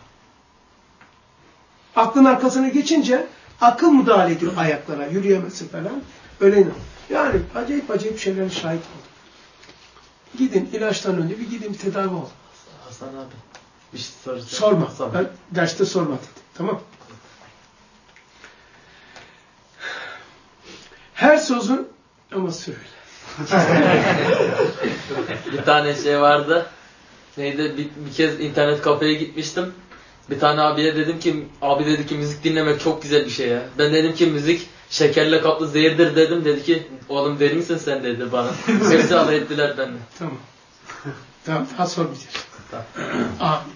Speaker 1: Aklın arkasına geçince akıl müdahale ediyor ayaklara. Yürüyemezsin falan. Öyle yani acayip acayip şeylere şahit oldum. Gidin ilaçtan önce bir gidin tedavi olun.
Speaker 4: Hasan abi bir şey soracağım.
Speaker 1: Sorma. Sorma. Ben derste sorma dedim. Tamam. Her sözün ama söyle.
Speaker 6: Bir tane şey vardı. Neydi? Bir, bir kez internet kafeye gitmiştim. Bir tane abiye dedim ki, abi dedi ki müzik dinlemek çok güzel bir şey ya. Ben dedim ki müzik şekerle kaplı zehirdir dedim. Dedi ki oğlum deli misin sen dedi bana. Hepsi alay ettiler benden.
Speaker 1: Tamam. Tamam daha sormayacağım. Tamam. Amin.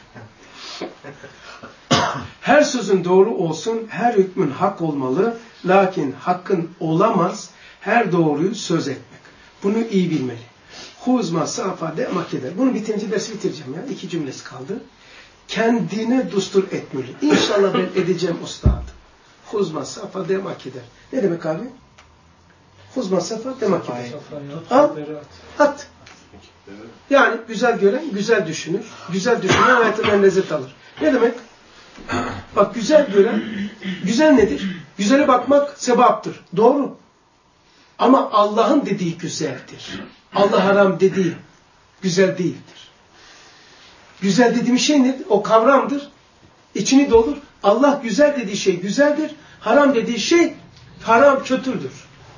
Speaker 1: Her sözün doğru olsun, her hükmün hak olmalı. Lakin hakkın olamaz, her doğruyu söz etmek. Bunu iyi bilmeli. Huzma safade makeder. Bunu bitince dersi bitireceğim ya. İki cümlesi kaldı. Kendine dustur etmeli. İnşallah ben edeceğim ustad. Huzma safade makeder. Ne demek abi? Huzma safa demek ki. Al, at. Yani güzel gören, güzel düşünür. Güzel düşünen hayatından lezzet alır. Ne demek? Bak güzel gören, güzel nedir? Güzele bakmak sevaptır. Doğru. Ama Allah'ın dediği güzeldir. Allah haram dediği güzel değildir. Güzel dediğim şey nedir? O kavramdır. İçini doldur. Allah güzel dediği şey güzeldir. Haram dediği şey haram, kötüdür.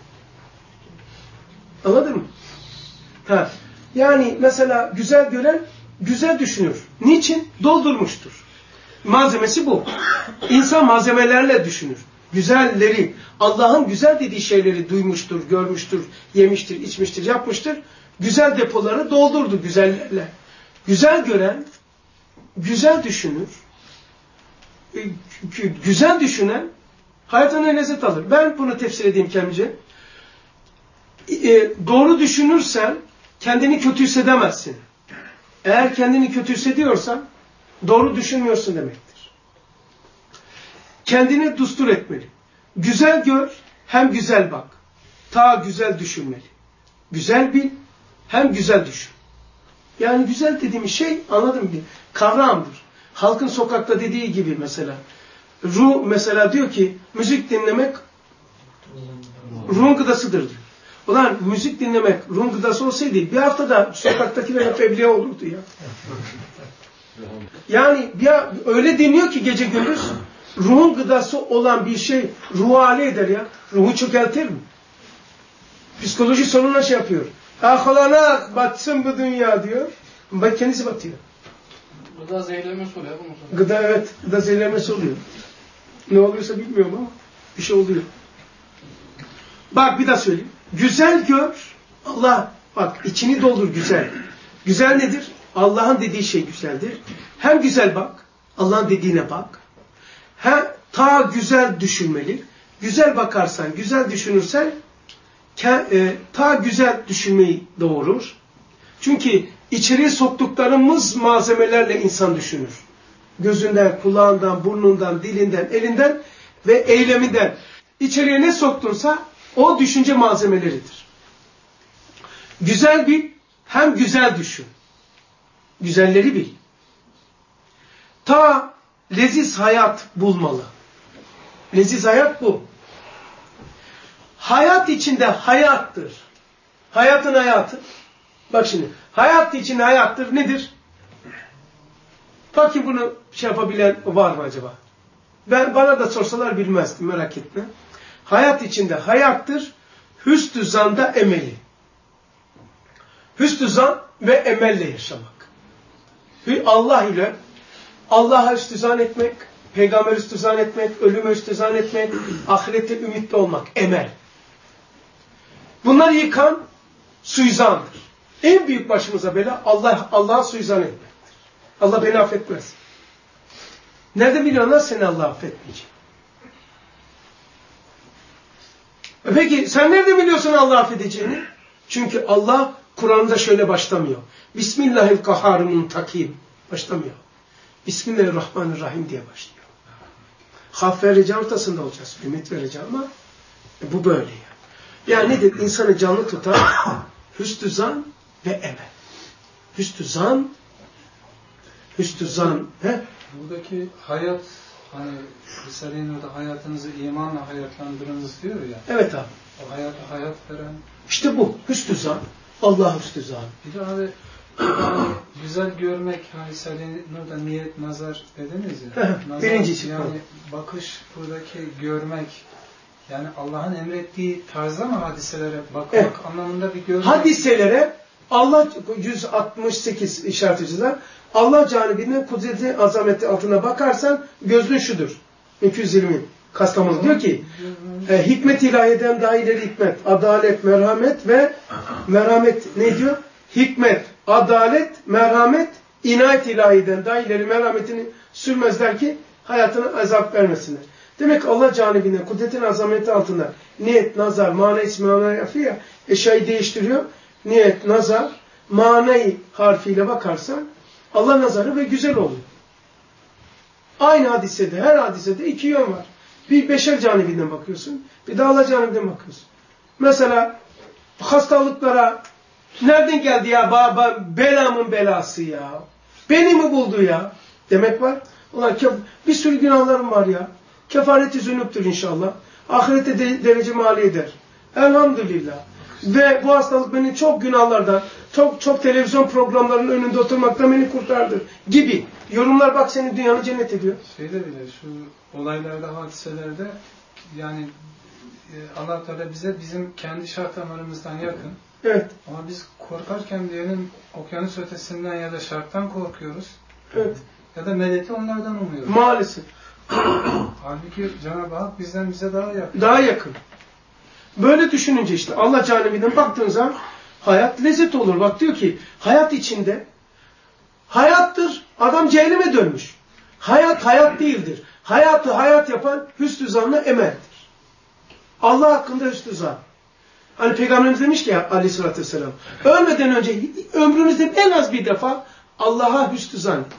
Speaker 1: Anladın mı? Ha. Yani mesela güzel gören güzel düşünür. Niçin? Doldurmuştur. Malzemesi bu. İnsan malzemelerle düşünür. Güzelleri, Allah'ın güzel dediği şeyleri duymuştur, görmüştür, yemiştir, içmiştir, yapmıştır. Güzel depoları doldurdu güzellerle. Güzel gören, güzel düşünür. Güzel düşünen hayatına lezzet alır. Ben bunu tefsir edeyim kendimce. Doğru düşünürsen kendini kötü hissedemezsin. Eğer kendini kötü hissediyorsan doğru düşünmüyorsun demektir. Kendini düstur etmeli. Güzel gör, hem güzel bak. Ta güzel düşünmeli. Güzel bil, hem güzel düşün. Yani güzel dediğim şey, anladın mı? Kavramdır. Halkın sokakta dediği gibi mesela. Ruh mesela diyor ki müzik dinlemek ruhun gıdasıdır diyor. Ulan müzik dinlemek ruhun gıdası olsaydı bir haftada sokaktakiler hep evliya olurdu ya. Yani ya öyle deniyor ki gece gündüz ruhun gıdası olan bir şey ruhu hale eder ya. Ruhu çökeltir mi? Psikoloji sorununa şey yapıyor. Ahlana batsın bu dünya diyor. Bak kendisi batıyor.
Speaker 7: Gıda zehirlemesi oluyor.
Speaker 1: Gıda evet. Gıda zehirlemesi oluyor. Ne oluyorsa bilmiyorum ama bir şey oluyor. Bak bir daha söyleyeyim. Güzel gör. Allah bak içini doldur güzel. Güzel nedir? Allah'ın dediği şey güzeldir. Hem güzel bak. Allah'ın dediğine bak. Hem ta güzel düşünmeli. Güzel bakarsan, güzel düşünürsen e, ta güzel düşünmeyi doğurur. Çünkü içeriye soktuklarımız malzemelerle insan düşünür. Gözünden, kulağından, burnundan, dilinden, elinden ve eyleminden. İçeriye ne soktunsa o düşünce malzemeleridir. Güzel bil, hem güzel düşün. Güzelleri bil. Ta leziz hayat bulmalı. Leziz hayat bu. Hayat içinde hayattır. Hayatın hayatı. Bak şimdi, hayat içinde hayattır nedir? Bakayım bunu şey yapabilen var mı acaba? Ben bana da sorsalar bilmezdim, merak etme. Hayat içinde hayattır, hüsnü zanda emeli. Hüsnü zan ve emelle yaşamak. Allah ile Allah'a hüsnü zan etmek, peygamber hüsnü zan etmek, ölüme hüsnü zan etmek, ahirette ümitli olmak, emel. Bunları yıkan suizandır. En büyük başımıza bela Allah Allah'a suizan etmektir. Allah beni affetmez. Nerede biliyorlar seni Allah affetmeyecek? Peki sen nerede biliyorsun Allah affedeceğini? Çünkü Allah Kur'an'da şöyle başlamıyor. Bismillahirrahmanirrahim başlamıyor. Bismillahirrahmanirrahim diye başlıyor. Haf vereceğim ortasında olacağız. Ümit vereceğim ama e, bu böyle yani. Yani nedir? İnsanı canlı tutar hüsnü zan ve emel. Hüsnü zan hüsnü zan he?
Speaker 3: Buradaki hayat hani Risale-i Nur'da hayatınızı imanla hayatlandırınız diyor ya.
Speaker 1: Evet abi.
Speaker 3: O hayata hayat veren.
Speaker 1: İşte bu. Hüsnü zan. Allah hüsnü zan.
Speaker 3: Bir de abi yani güzel görmek hani Risale-i Nur'da niyet, nazar dediniz ya. Nazar,
Speaker 1: Birincisi
Speaker 3: yani
Speaker 1: bu.
Speaker 3: bakış buradaki görmek yani Allah'ın emrettiği tarzda mı hadiselere bakmak evet. Anlamında bir görmek.
Speaker 1: Hadiselere Allah yüz altmış sekiz işaretçiler Allah canibinden kudreti azameti altına bakarsan gözün şudur. iki yüz yirmi Kastamonu diyor ki e, hikmet ilahiden daha ileri hikmet, adalet, merhamet ve merhamet ne diyor? Hikmet, adalet, merhamet, inayet ilahiden daha ileri merhametini sürmezler ki hayatına azap vermesinler. Demek ki Allah canibinden kudretin azameti altında niyet, nazar, mana ismi, mana yapıyor ya eşyayı değiştiriyor. Niyet, nazar, manayı harfiyle bakarsan Allah nazarı ve güzel oluyor. Aynı hadisede, her hadisede iki yön var. Bir beşer canibinden bakıyorsun, bir de Allah canibinden bakıyorsun. Mesela hastalıklara nereden geldi ya baba belamın belası ya. Beni mi buldu ya? Demek var. Ulan bir sürü günahlarım var ya. Kefareti zünüptür inşallah. Ahirette de, derecemi âli eder. Elhamdülillah. Ve bu hastalık beni çok günahlardan, çok çok televizyon programlarının önünde oturmaktan beni kurtardı gibi. Yorumlar bak seni dünyanın cennet ediyor.
Speaker 3: Şeyde bile şu olaylarda, hadiselerde yani Allah Teala bize bizim kendi şart damarımızdan yakın.
Speaker 1: Evet.
Speaker 3: Ama biz korkarken diyelim okyanus ötesinden ya da şarttan korkuyoruz.
Speaker 1: Evet.
Speaker 3: Ya da meleki onlardan umuyoruz.
Speaker 1: Maalesef.
Speaker 3: Halbuki Cenab-ı Hak bizden bize daha yakın.
Speaker 1: Daha yakın. Böyle düşününce işte Allah canibinden baktığın zaman hayat lezzet olur. Bak diyor ki hayat içinde hayattır. Adam cehenneme dönmüş. Hayat hayat değildir. Hayatı hayat yapan hüsnü zanla emeldir. Allah hakkında hüsnü zan. Hani Peygamberimiz demiş ki ya aleyhissalatü vesselam ölmeden önce ömrümüzde en az bir defa Allah'a hüsnü zan edin.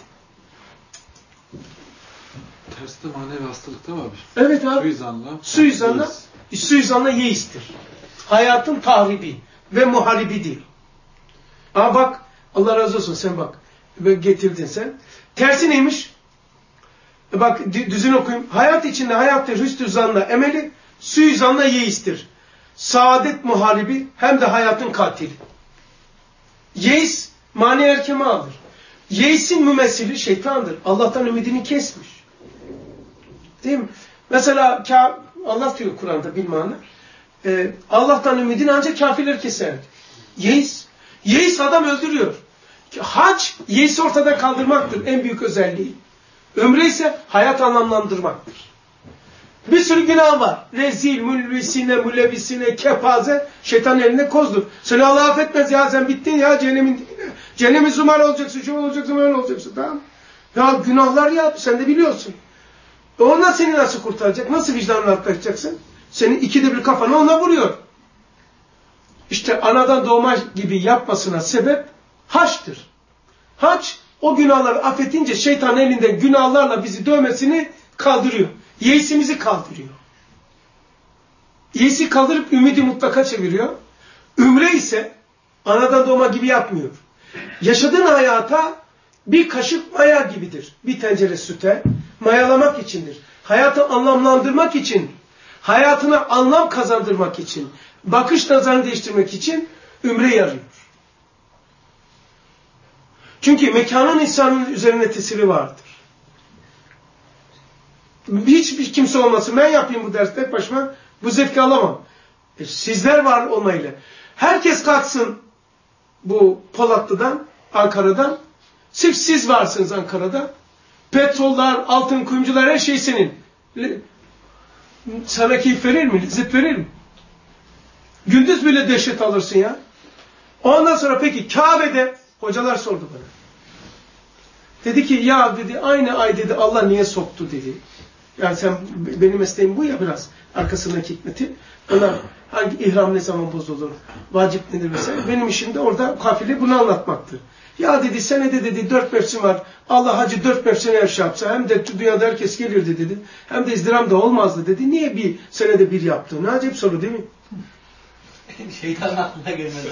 Speaker 8: Terste manevi hastalıkta mı abi?
Speaker 1: Evet abi.
Speaker 8: Suizanla.
Speaker 1: Suizanla, suizanla yeistir. Hayatın tahribi ve muharibidir. Ama bak Allah razı olsun sen bak. Getirdin sen. Tersi neymiş? Bak düzün okuyayım. Hayat içinde hayattır hüsnü zanla emeli, suizanla yeistir. Saadet muharibi hem de hayatın katili. Yeis mani erkeme alır. Yeis'in mümessili şeytandır. Allah'tan ümidini kesmiş. Değil mi? Mesela Allah diyor Kur'an'da bilmem e, Allah'tan ümidini ancak kafirler keser. Yeis. Yeis adam öldürüyor. Hac, yeisi ortadan kaldırmaktır. En büyük özelliği. Ömre ise hayat anlamlandırmaktır. Bir sürü günah var. Rezil, mülvisine, mülebisine, kepaze. Şeytan eline kozdur. Seni Allah affetmez ya sen bittin ya cehennemin cehennemin zumar olacaksın, şu olacaksın, öyle olacaksın. Tamam. Ya günahlar ya sen de biliyorsun. Ondan seni nasıl kurtaracak? Nasıl vicdanını atlatacaksın? Senin ikide bir kafanı ona vuruyor. İşte anadan doğma gibi yapmasına sebep haçtır. Haç o günahları affetince şeytan elinden günahlarla bizi dövmesini kaldırıyor. Yeisimizi kaldırıyor. Yeisi kaldırıp ümidi mutlaka çeviriyor. Ümre ise anadan doğma gibi yapmıyor. Yaşadığın hayata bir kaşık maya gibidir. Bir tencere süte mayalamak içindir. Hayatı anlamlandırmak için, hayatına anlam kazandırmak için, bakış nazarını değiştirmek için ümre yarıyor. Çünkü mekanın insanın üzerine tesiri vardır. Hiçbir kimse olmasın. Ben yapayım bu derste tek başıma. Bu zevki alamam. E, sizler var olmayla. Herkes kalksın bu Polatlı'dan, Ankara'dan. Sırf siz varsınız Ankara'da. Petrollar, altın kuyumcular her şey senin. Sana keyif verir mi? Lezzet verir mi? Gündüz bile dehşet alırsın ya. Ondan sonra peki Kabe'de hocalar sordu bana. Dedi ki ya dedi aynı ay dedi Allah niye soktu dedi. Yani sen benim mesleğim bu ya biraz. Arkasındaki hikmeti. Ona hangi ihram ne zaman bozulur? Vacip nedir mesela? Benim işim de orada kafile bunu anlatmaktır. Ya dedi senede dedi dört mevsim var. Allah hacı dört mevsim her şey yapsa hem de dünyada herkes gelirdi dedi. Hem de izdiram da olmazdı dedi. Niye bir senede bir yaptı? Ne acayip soru değil mi?
Speaker 7: Şeytan aklına gelmez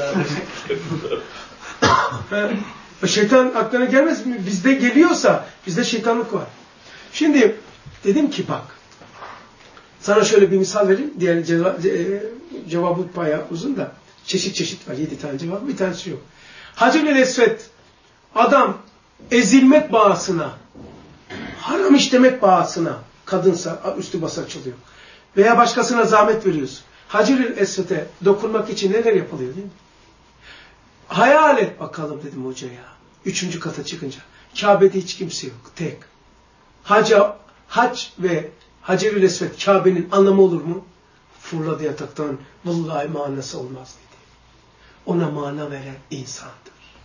Speaker 7: abi.
Speaker 1: Şeytan aklına gelmez mi? Bizde geliyorsa bizde şeytanlık var. Şimdi dedim ki bak sana şöyle bir misal vereyim. Diğer ceva cevabı bayağı uzun da çeşit çeşit var. Yedi tane cevap bir tanesi yok. Hacer-i Esved adam ezilmek bağısına haram işlemek bağısına kadınsa üstü bası açılıyor. Veya başkasına zahmet veriyorsun. Hacer-i Esved'e dokunmak için neler yapılıyor değil mi? Hayal et bakalım dedim hocaya. Üçüncü kata çıkınca. Kabe'de hiç kimse yok. Tek. Haca, hac ve Hacer-i Esved Kabe'nin anlamı olur mu? Fırladı yataktan. Vallahi manası olmaz dedi. Ona mana veren insandır.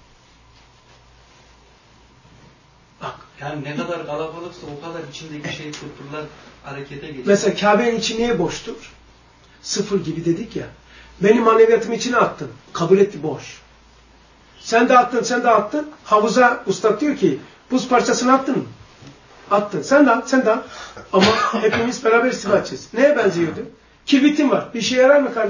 Speaker 1: Bak.
Speaker 7: Yani ne kadar kalabalıksa o kadar içindeki şey fırtırlar harekete geçiyor.
Speaker 1: Mesela Kabe'nin içi niye boştur? Sıfır gibi dedik ya. Benim maneviyatımı içine attın. Kabul etti boş. Sen de attın, sen de attın. Havuza ustad diyor ki buz parçasını attın mı? Attın. Sen de at, sen de at. Ama hepimiz beraber istifade edeceğiz. Neye benziyordu? Kibritin var. Bir işe yarar mı kardeş?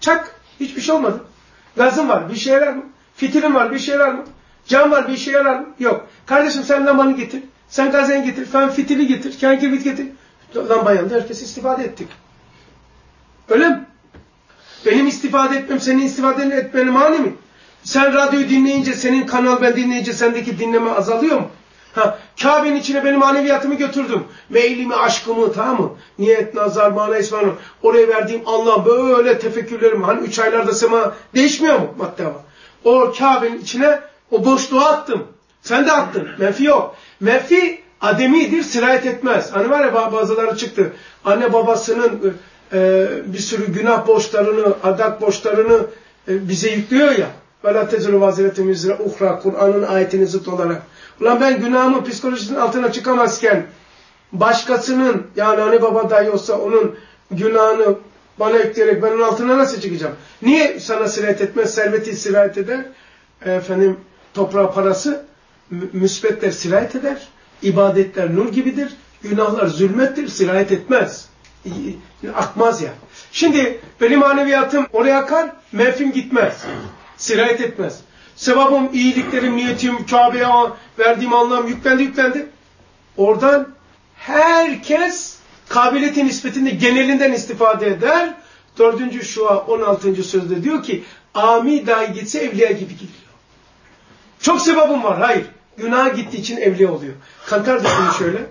Speaker 1: Çak. Hiçbir şey olmadı. Gazın var. Bir şey yarar mı? Fitilin var. Bir şey yarar mı? Cam var. Bir şey yarar mı? Yok. Kardeşim sen lambanı getir. Sen gazen getir. Sen fitili getir. Sen kibrit getir. Lamba yandı. Herkes istifade ettik. Öyle mi? Benim istifade etmem, senin istifade etmenin mani mi? Sen radyoyu dinleyince, senin kanal ben dinleyince sendeki dinleme azalıyor mu? Ha, Kabe'nin içine benim maneviyatımı götürdüm. Meylimi, aşkımı, tamam mı? Niyet, nazar, mana, ismanı. Oraya verdiğim anlam, böyle tefekkürlerim. Hani üç aylarda sema değişmiyor mu madde var? O Kabe'nin içine o boşluğa attım. Sen de attın. Menfi yok. Menfi ademidir, sirayet etmez. Hani var ya bazıları çıktı. Anne babasının e, bir sürü günah borçlarını, adak borçlarını e, bize yüklüyor ya. وَلَا تَزُرُ وَازِرَةٌ وِزْرَ اُخْرَى Kur'an'ın ayetini zıt olarak. Ulan ben günahımın psikolojisinin altına çıkamazken başkasının, yani anne baba dahi olsa onun günahını bana yükleyerek ben onun altına nasıl çıkacağım? Niye sana sirayet etmez? Serveti sirayet eder. Efendim toprağı parası, müsbetler sirayet eder. İbadetler nur gibidir. Günahlar zulmettir, sirayet etmez. Akmaz ya. Şimdi benim maneviyatım oraya akar, menfim gitmez. Sirayet etmez. Sevabım, iyiliklerim, niyetim, Kabe'ye verdiğim anlam yüklendi yüklendi. Oradan herkes kabiliyetin nispetinde genelinden istifade eder. Dördüncü şua on altıncı sözde diyor ki ami dahi gitse evliya gibi gidiyor. Çok sevabım var. Hayır. Günaha gittiği için evliya oluyor. Kantar da bunu şöyle.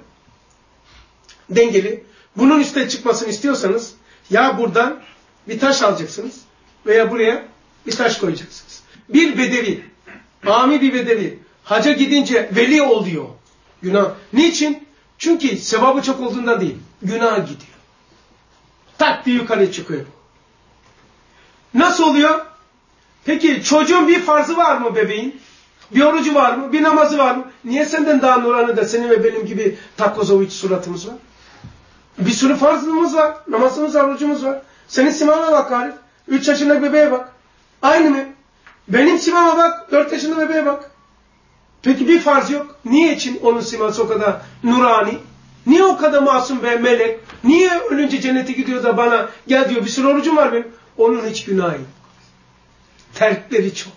Speaker 1: Dengeli. Bunun üstüne çıkmasını istiyorsanız ya buradan bir taş alacaksınız veya buraya bir taş koyacaksınız. Bir bedevi, ami bir bedevi haca gidince veli oluyor. Günah. Niçin? Çünkü sevabı çok olduğundan değil. Günah gidiyor. Tak diye yukarıya çıkıyor. Nasıl oluyor? Peki çocuğun bir farzı var mı bebeğin? Bir orucu var mı? Bir namazı var mı? Niye senden daha nurani da senin ve benim gibi Takvazoviç suratımız var? Bir sürü farzımız var. Namazımız var, orucumuz var. Senin simana bak Arif. Üç yaşındaki bebeğe bak. Aynı mı? Benim simama bak. Dört yaşında bebeğe bak. Peki bir farz yok. Niye için onun siması o kadar nurani? Niye o kadar masum ve melek? Niye ölünce cennete gidiyor da bana gel diyor bir sürü orucum var benim? Onun hiç günahı yok. Terkleri çok.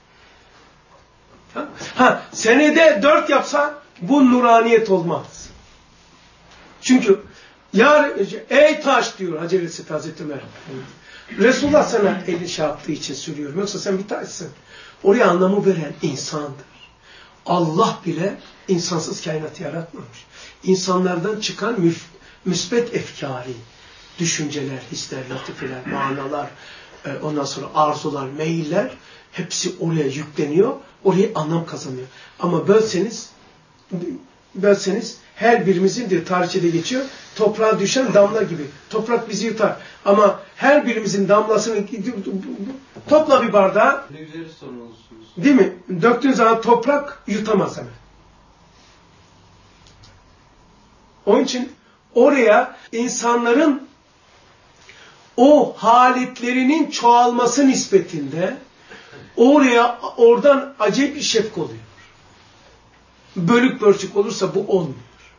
Speaker 1: Ha? ha senede dört yapsa bu nuraniyet olmaz. Çünkü yar, ey taş diyor Hacer Esed Hazreti Ömer. Resulullah sana eli şey yaptığı için söylüyorum. Yoksa sen bir taşsın. Oraya anlamı veren insandır. Allah bile insansız kainatı yaratmamış. İnsanlardan çıkan müf, müsbet efkari, düşünceler, hisler, latifeler, manalar, e, ondan sonra arzular, meyiller hepsi oraya yükleniyor. Oraya anlam kazanıyor. Ama bölseniz bölseniz her birimizin diyor tarihçede geçiyor. Toprağa düşen damla gibi. Toprak bizi yutar. Ama her birimizin damlasını topla bir bardağa.
Speaker 7: Ne güzel sorumlusunuz.
Speaker 1: Değil mi? Döktüğün zaman toprak yutamaz hemen. Onun için oraya insanların o haletlerinin çoğalması nispetinde oraya oradan acayip bir şefk oluyor. Bölük pörçük olursa bu olmuyor.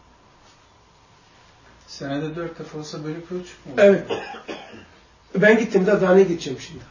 Speaker 3: Senede dört defa olsa bölük pörçük mü olur?
Speaker 1: Evet. Ben gittim de daha ne gideceğim şimdi?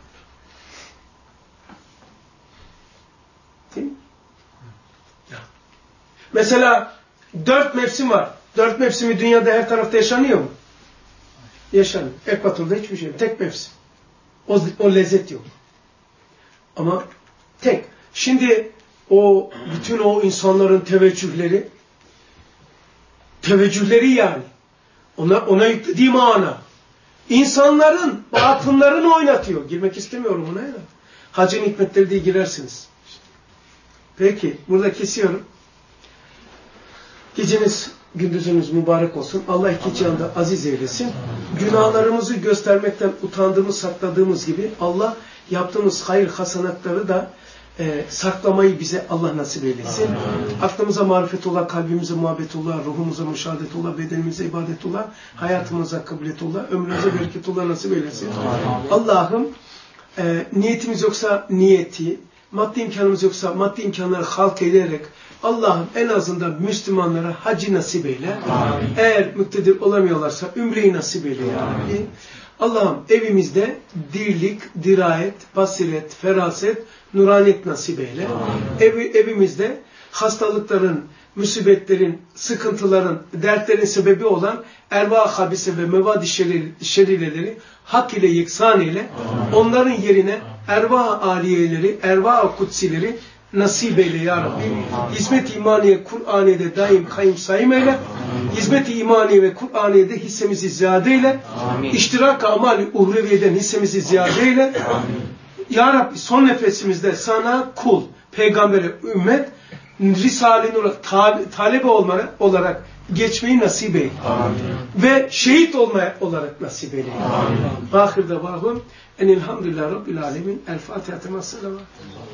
Speaker 1: Değil mi? Ya. Mesela dört mevsim var. Dört mevsimi dünyada her tarafta yaşanıyor mu? Yaşanıyor. Ekvatorda hiçbir şey yok. Tek mevsim. O, o lezzet yok. Ama tek. Şimdi o bütün o insanların teveccühleri teveccühleri yani ona, ona yüklediği mana insanların batınlarını oynatıyor. Girmek istemiyorum buna ya. Hacın hikmetleri diye girersiniz. Peki. Burada kesiyorum. Geceniz, gündüzünüz mübarek olsun. Allah iki cihanda aziz eylesin. Günahlarımızı göstermekten utandığımız, sakladığımız gibi Allah yaptığımız hayır hasanatları da e, saklamayı bize Allah nasip eylesin. Amin. Aklımıza marifet ola, kalbimize muhabbet ola, ruhumuza müşahadet ola, bedenimize ibadet ola, hayatımıza kıblet ola, ömrümüze bereket ola nasip eylesin. Allah'ım e, niyetimiz yoksa niyeti, maddi imkanımız yoksa maddi imkanları halk ederek Allah'ım en azından Müslümanlara hacı nasip eyle. Amin. Eğer muktedir olamıyorlarsa ümreyi nasip eyle ya Rabbi. Allah'ım evimizde dirlik, dirayet, basiret, feraset, nuraniyet nasip eyle. Ev, evimizde hastalıkların, musibetlerin, sıkıntıların, dertlerin sebebi olan erva-ı habise ve mevad-i şerireleri hak ile yeksan eyle. Amin. Onların yerine erva-ı aliyeleri, erva-ı kutsileri nasip eyle ya Rabbi. Hizmet-i imaniye, Kur'aniye'de daim kayım sayım eyle. Hizmet-i imaniye ve Kur'aniye'de hissemizi ziyade eyle. İştirak-ı amal-i uhreviyeden hissemizi ziyade eyle. Amin. Ya Rabbi son nefesimizde sana kul, peygambere, ümmet, Risale-i Nur'a talebe olmaya, olarak geçmeyi nasip eyle. Amin. Ve şehit olmaya olarak nasip eyle. Amin. Ahir davahum enilhamdülillah Rabbil alemin. El Fatiha.